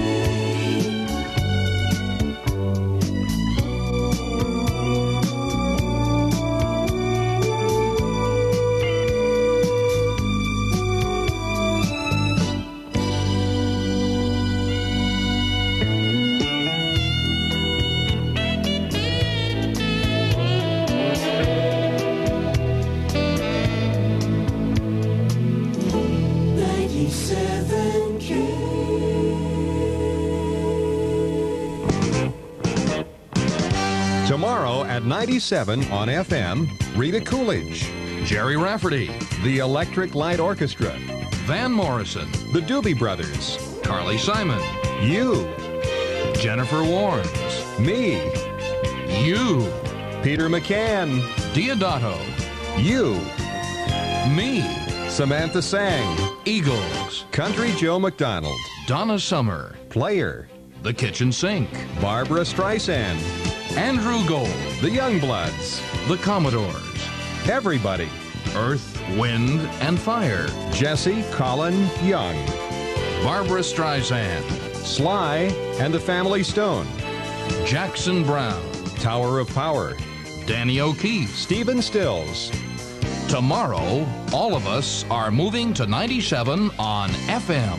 Speaker 1: Tomorrow at 97 on FM, Rita Coolidge,
Speaker 2: Jerry Rafferty,
Speaker 1: the Electric Light Orchestra,
Speaker 2: Van Morrison,
Speaker 1: the Doobie Brothers,
Speaker 2: Carly Simon,
Speaker 1: you,
Speaker 2: Jennifer Warnes,
Speaker 1: me,
Speaker 2: you,
Speaker 1: Peter McCann,
Speaker 2: Diodato,
Speaker 1: you,
Speaker 2: me,
Speaker 1: Samantha Sang,
Speaker 2: Eagles,
Speaker 1: Country Joe McDonald,
Speaker 2: Donna Summer,
Speaker 1: Player,
Speaker 2: The Kitchen Sink,
Speaker 1: Barbara Streisand,
Speaker 2: Andrew Gold,
Speaker 1: the Youngbloods,
Speaker 2: The Commodores,
Speaker 1: everybody,
Speaker 2: Earth, Wind, and Fire,
Speaker 1: Jesse Colin Young,
Speaker 2: Barbara Streisand,
Speaker 1: Sly and the Family Stone,
Speaker 2: Jackson Brown,
Speaker 1: Tower of Power,
Speaker 2: Danny O'Keefe.
Speaker 1: Stephen Stills.
Speaker 2: Tomorrow, all of us are moving to 97 on FM.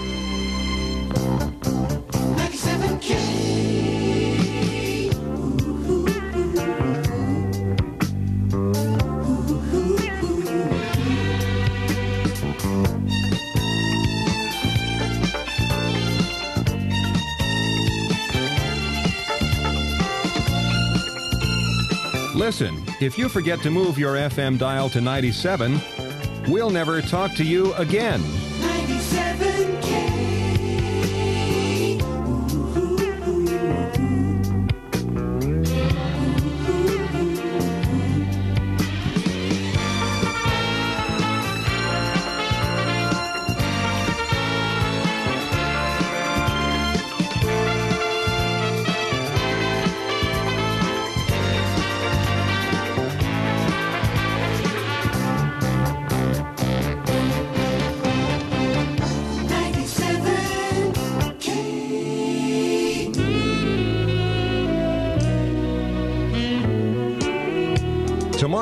Speaker 3: 97K.
Speaker 1: Listen, if you forget to move your FM dial to 97, we'll never talk to you again.
Speaker 3: 97K.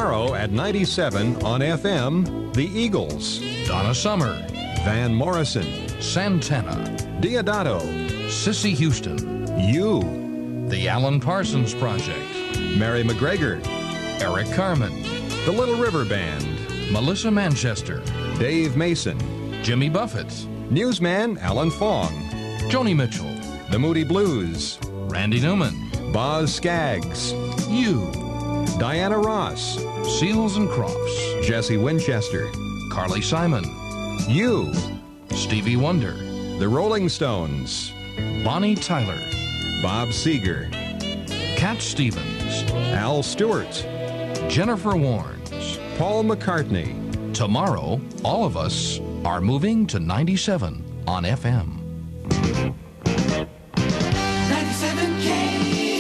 Speaker 1: Tomorrow at 97 on FM, The Eagles,
Speaker 2: Donna Summer,
Speaker 1: Van Morrison,
Speaker 2: Santana,
Speaker 1: Diodato,
Speaker 2: Sissy Houston,
Speaker 1: You,
Speaker 2: The Alan Parsons Project,
Speaker 1: Mary McGregor,
Speaker 2: Eric Carmen,
Speaker 1: The Little River Band,
Speaker 2: Melissa Manchester,
Speaker 1: Dave Mason,
Speaker 2: Jimmy Buffett,
Speaker 1: Newsman Alan Fong,
Speaker 2: Joni Mitchell,
Speaker 1: The Moody Blues,
Speaker 2: Randy Newman,
Speaker 1: Boz Scaggs,
Speaker 2: You,
Speaker 1: Diana Ross,
Speaker 2: Seals and Crofts,
Speaker 1: Jesse Winchester,
Speaker 2: Carly Simon,
Speaker 1: You,
Speaker 2: Stevie Wonder,
Speaker 1: The Rolling Stones,
Speaker 2: Bonnie Tyler,
Speaker 1: Bob Seger,
Speaker 2: Cat Stevens,
Speaker 1: Al Stewart,
Speaker 2: Jennifer Warnes.
Speaker 1: Paul McCartney.
Speaker 2: Tomorrow, all of us are moving to 97 on FM.
Speaker 3: 97K.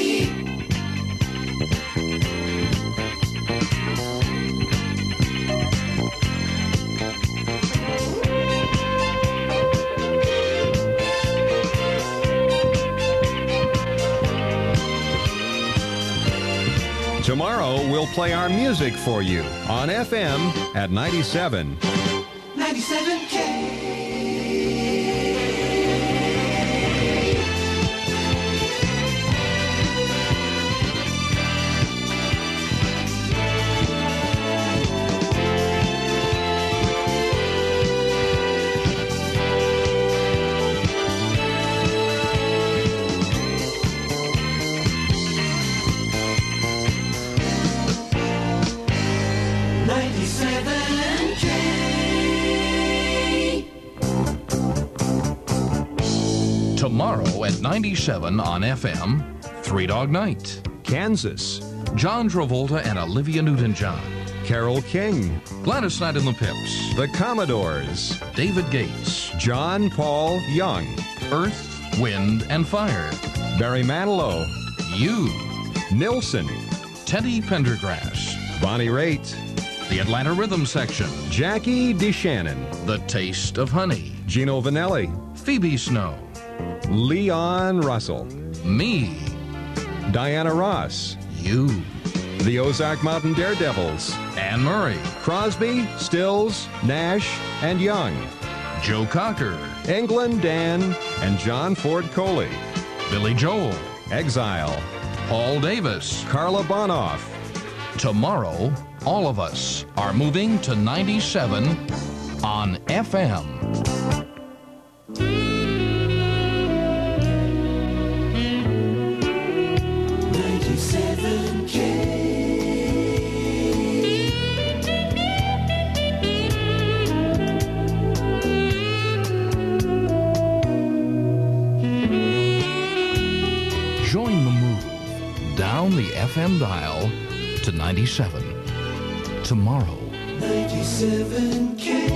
Speaker 1: Tomorrow, we'll play our music for you on FM at 97.
Speaker 3: 97K.
Speaker 2: Tomorrow at 97 on FM, Three Dog Night.
Speaker 1: Kansas,
Speaker 2: John Travolta and Olivia Newton-John.
Speaker 1: Carole King,
Speaker 2: Gladys Knight and the Pips.
Speaker 1: The Commodores,
Speaker 2: David Gates.
Speaker 1: John Paul Young,
Speaker 2: Earth, Wind, and Fire.
Speaker 1: Barry Manilow,
Speaker 2: You.
Speaker 1: Nilsson,
Speaker 2: Teddy Pendergrass.
Speaker 1: Bonnie Raitt,
Speaker 2: The Atlanta Rhythm Section.
Speaker 1: Jackie DeShannon,
Speaker 2: The Taste of Honey.
Speaker 1: Gino Vanelli,
Speaker 2: Phoebe Snow.
Speaker 1: Leon Russell,
Speaker 2: Me.
Speaker 1: Diana Ross,
Speaker 2: You.
Speaker 1: the Ozark Mountain Daredevils,
Speaker 2: Anne Murray.
Speaker 1: Crosby, Stills, Nash, and Young,
Speaker 2: Joe Cocker.
Speaker 1: England Dan, and John Ford Coley,
Speaker 2: Billy Joel.
Speaker 1: Exile,
Speaker 2: Paul Davis.
Speaker 1: Carla Bonoff.
Speaker 2: Tomorrow, all of us are moving to 97 on FM. Join the move down the FM dial to 97. Tomorrow.
Speaker 3: 97K.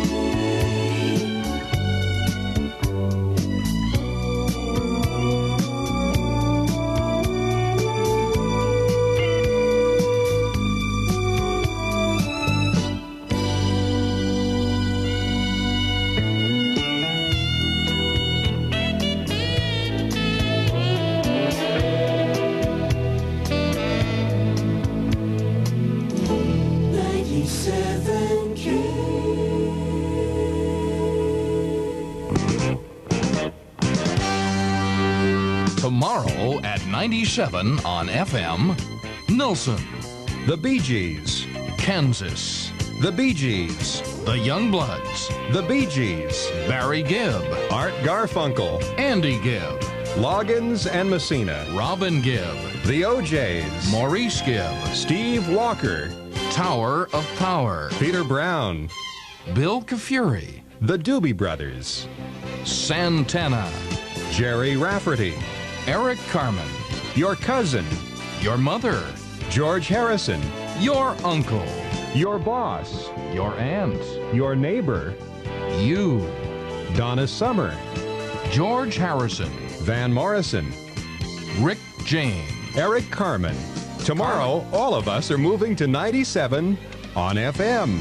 Speaker 2: Tomorrow at 97 on FM, Nelson,
Speaker 1: The Bee Gees,
Speaker 2: Kansas,
Speaker 1: The Bee Gees,
Speaker 2: The Youngbloods,
Speaker 1: The Bee Gees,
Speaker 2: Barry Gibb,
Speaker 1: Art Garfunkel,
Speaker 2: Andy Gibb,
Speaker 1: Loggins and Messina,
Speaker 2: Robin Gibb,
Speaker 1: The O'Jays,
Speaker 2: Maurice Gibb,
Speaker 1: Steve Walker,
Speaker 2: Tower of Power,
Speaker 1: Peter Brown,
Speaker 2: Bill Kafuri,
Speaker 1: The Doobie Brothers,
Speaker 2: Santana,
Speaker 1: Jerry Rafferty,
Speaker 2: Eric Carmen,
Speaker 1: your cousin,
Speaker 2: your mother,
Speaker 1: George Harrison,
Speaker 2: your uncle,
Speaker 1: your boss,
Speaker 2: your aunt,
Speaker 1: your neighbor,
Speaker 2: you,
Speaker 1: Donna Summer,
Speaker 2: George Harrison,
Speaker 1: Van Morrison,
Speaker 2: Rick James.
Speaker 1: Eric Carmen. Tomorrow, all of us are moving to 97 on FM.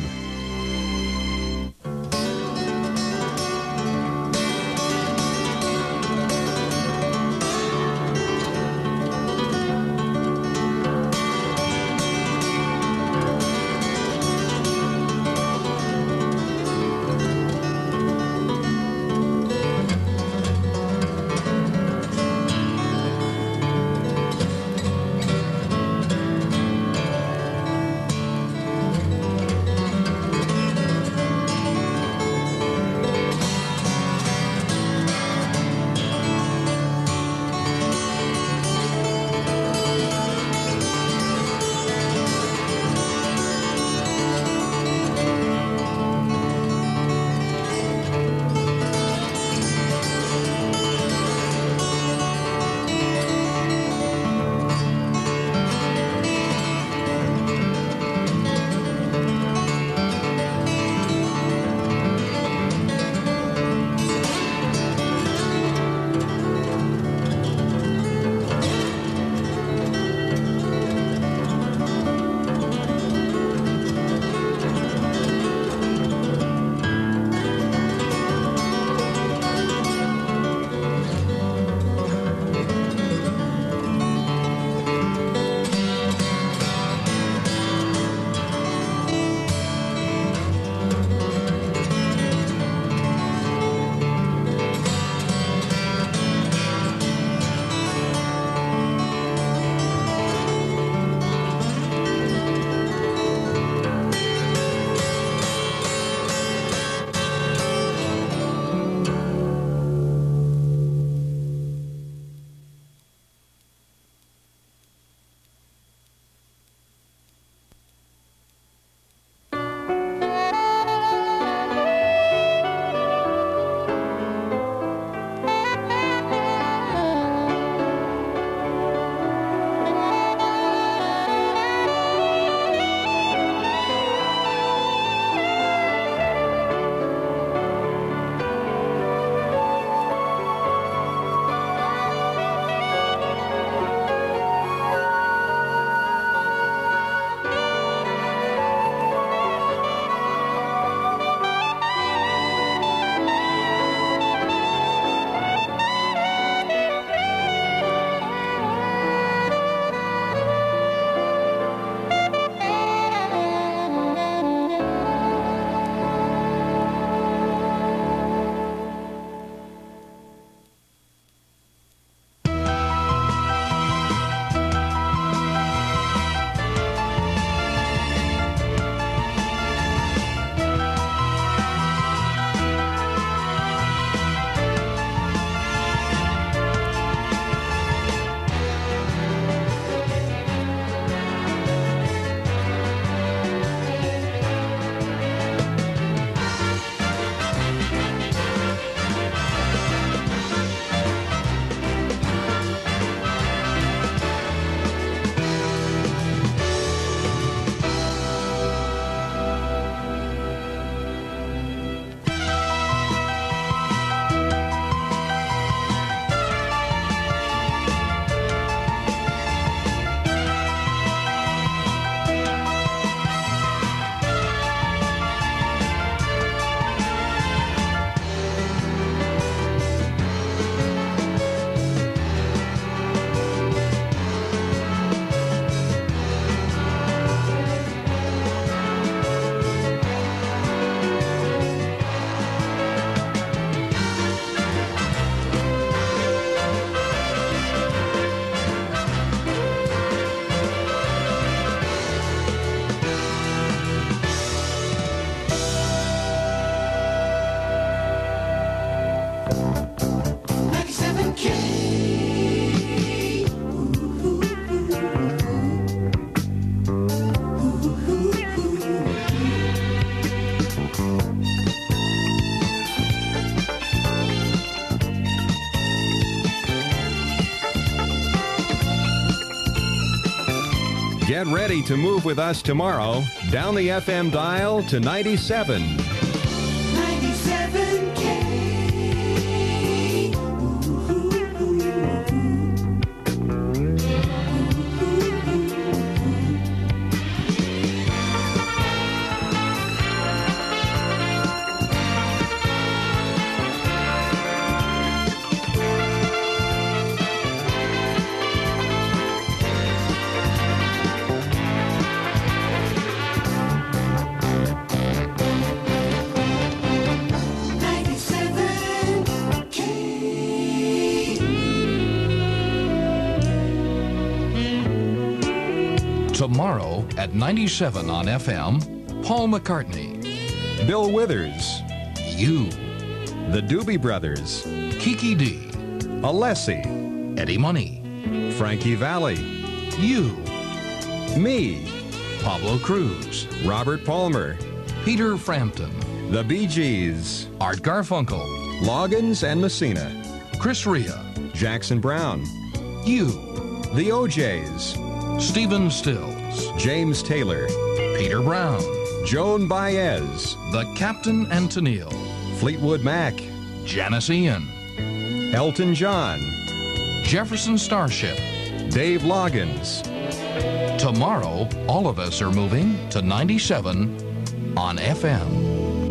Speaker 3: 97K.
Speaker 1: Get ready to move with us tomorrow down the FM dial to 97.
Speaker 3: 97K.
Speaker 2: Tomorrow at 97 on FM, Paul McCartney,
Speaker 1: Bill Withers,
Speaker 2: You,
Speaker 1: the Doobie Brothers,
Speaker 2: Kiki D,
Speaker 1: Alessi,
Speaker 2: Eddie Money,
Speaker 1: Frankie Valli,
Speaker 2: You,
Speaker 1: me,
Speaker 2: Pablo Cruz,
Speaker 1: Robert Palmer,
Speaker 2: Peter Frampton,
Speaker 1: the Bee Gees,
Speaker 2: Art Garfunkel,
Speaker 1: Loggins and Messina,
Speaker 2: Chris Rea,
Speaker 1: Jackson Brown,
Speaker 2: You,
Speaker 1: the OJs,
Speaker 2: Stephen Stills,
Speaker 1: James Taylor,
Speaker 2: Peter Brown,
Speaker 1: Joan Baez,
Speaker 2: The Captain and Tennille,
Speaker 1: Fleetwood Mac,
Speaker 2: Janice Ian,
Speaker 1: Elton John,
Speaker 2: Jefferson Starship.
Speaker 1: Dave Loggins.
Speaker 2: Tomorrow, all of us are moving to 97 on FM.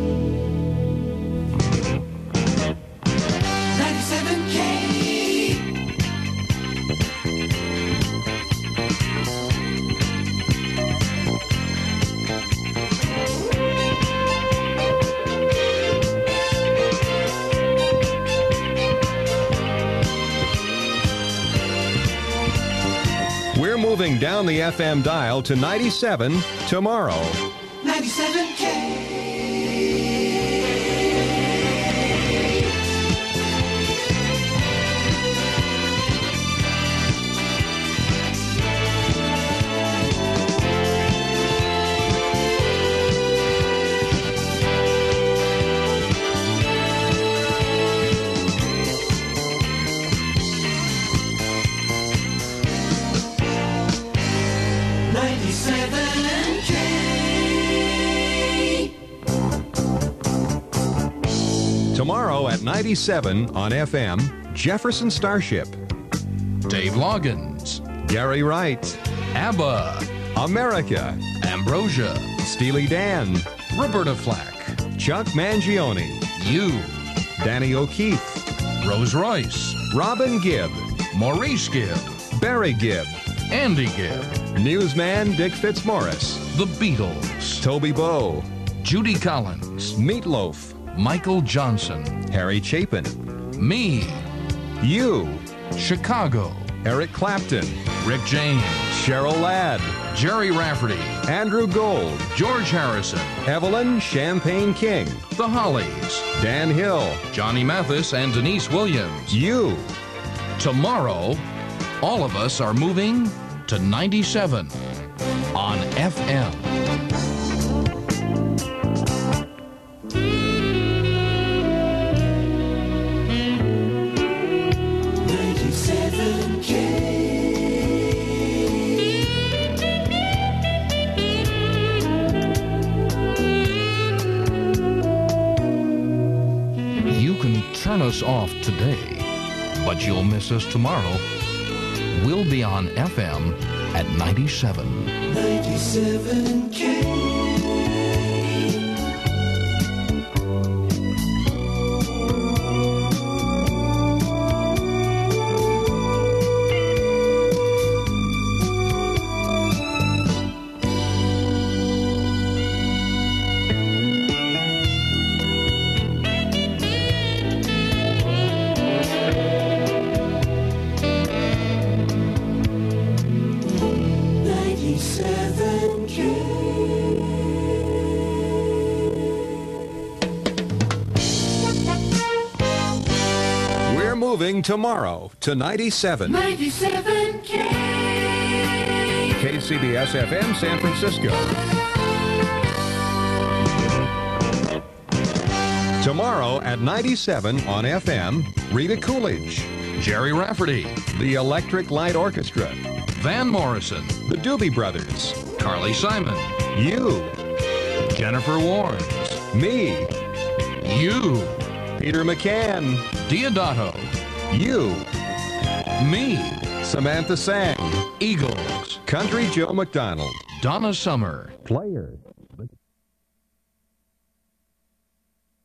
Speaker 3: 97K.
Speaker 1: We're moving down the FM dial to 97 tomorrow.
Speaker 3: 97K.
Speaker 1: Tomorrow at 97 on FM, Jefferson Starship,
Speaker 2: Dave Loggins,
Speaker 1: Gary Wright,
Speaker 2: ABBA,
Speaker 1: America,
Speaker 2: Ambrosia,
Speaker 1: Steely Dan,
Speaker 2: Roberta Flack,
Speaker 1: Chuck Mangione,
Speaker 2: You,
Speaker 1: Danny O'Keefe,
Speaker 2: Rose Royce,
Speaker 1: Robin Gibb,
Speaker 2: Maurice Gibb,
Speaker 1: Barry Gibb,
Speaker 2: Andy Gibb,
Speaker 1: Newsman Dick Fitzmaurice,
Speaker 2: The Beatles,
Speaker 1: Toby Bowe,
Speaker 2: Judy Collins,
Speaker 1: Meatloaf,
Speaker 2: Michael Johnson,
Speaker 1: Harry Chapin,
Speaker 2: me,
Speaker 1: you,
Speaker 2: Chicago,
Speaker 1: Eric Clapton,
Speaker 2: Rick James,
Speaker 1: Cheryl Ladd,
Speaker 2: Jerry Rafferty,
Speaker 1: Andrew Gold,
Speaker 2: George Harrison,
Speaker 1: Evelyn Champagne King,
Speaker 2: The Hollies,
Speaker 1: Dan Hill,
Speaker 2: Johnny Mathis, and Denise Williams.
Speaker 1: you.
Speaker 2: Tomorrow, all of us are moving to 97 on FM. You can turn us off today, but you'll miss us tomorrow. We'll be on FM at 97.
Speaker 3: 97K. K.
Speaker 1: moving tomorrow to 97.
Speaker 3: 97K.
Speaker 1: KCBS FM San Francisco. Tomorrow at 97 on FM, Rita Coolidge,
Speaker 2: Jerry Rafferty,
Speaker 1: the Electric Light Orchestra,
Speaker 2: Van Morrison,
Speaker 1: the Doobie Brothers,
Speaker 2: Carly Simon,
Speaker 1: you,
Speaker 2: Jennifer Warnes,
Speaker 1: me,
Speaker 2: you,
Speaker 1: Peter McCann,
Speaker 2: Diodato,
Speaker 1: you,
Speaker 2: me,
Speaker 1: Samantha Sang,
Speaker 2: Eagles,
Speaker 1: Country Joe McDonald,
Speaker 2: Donna Summer,
Speaker 1: Player,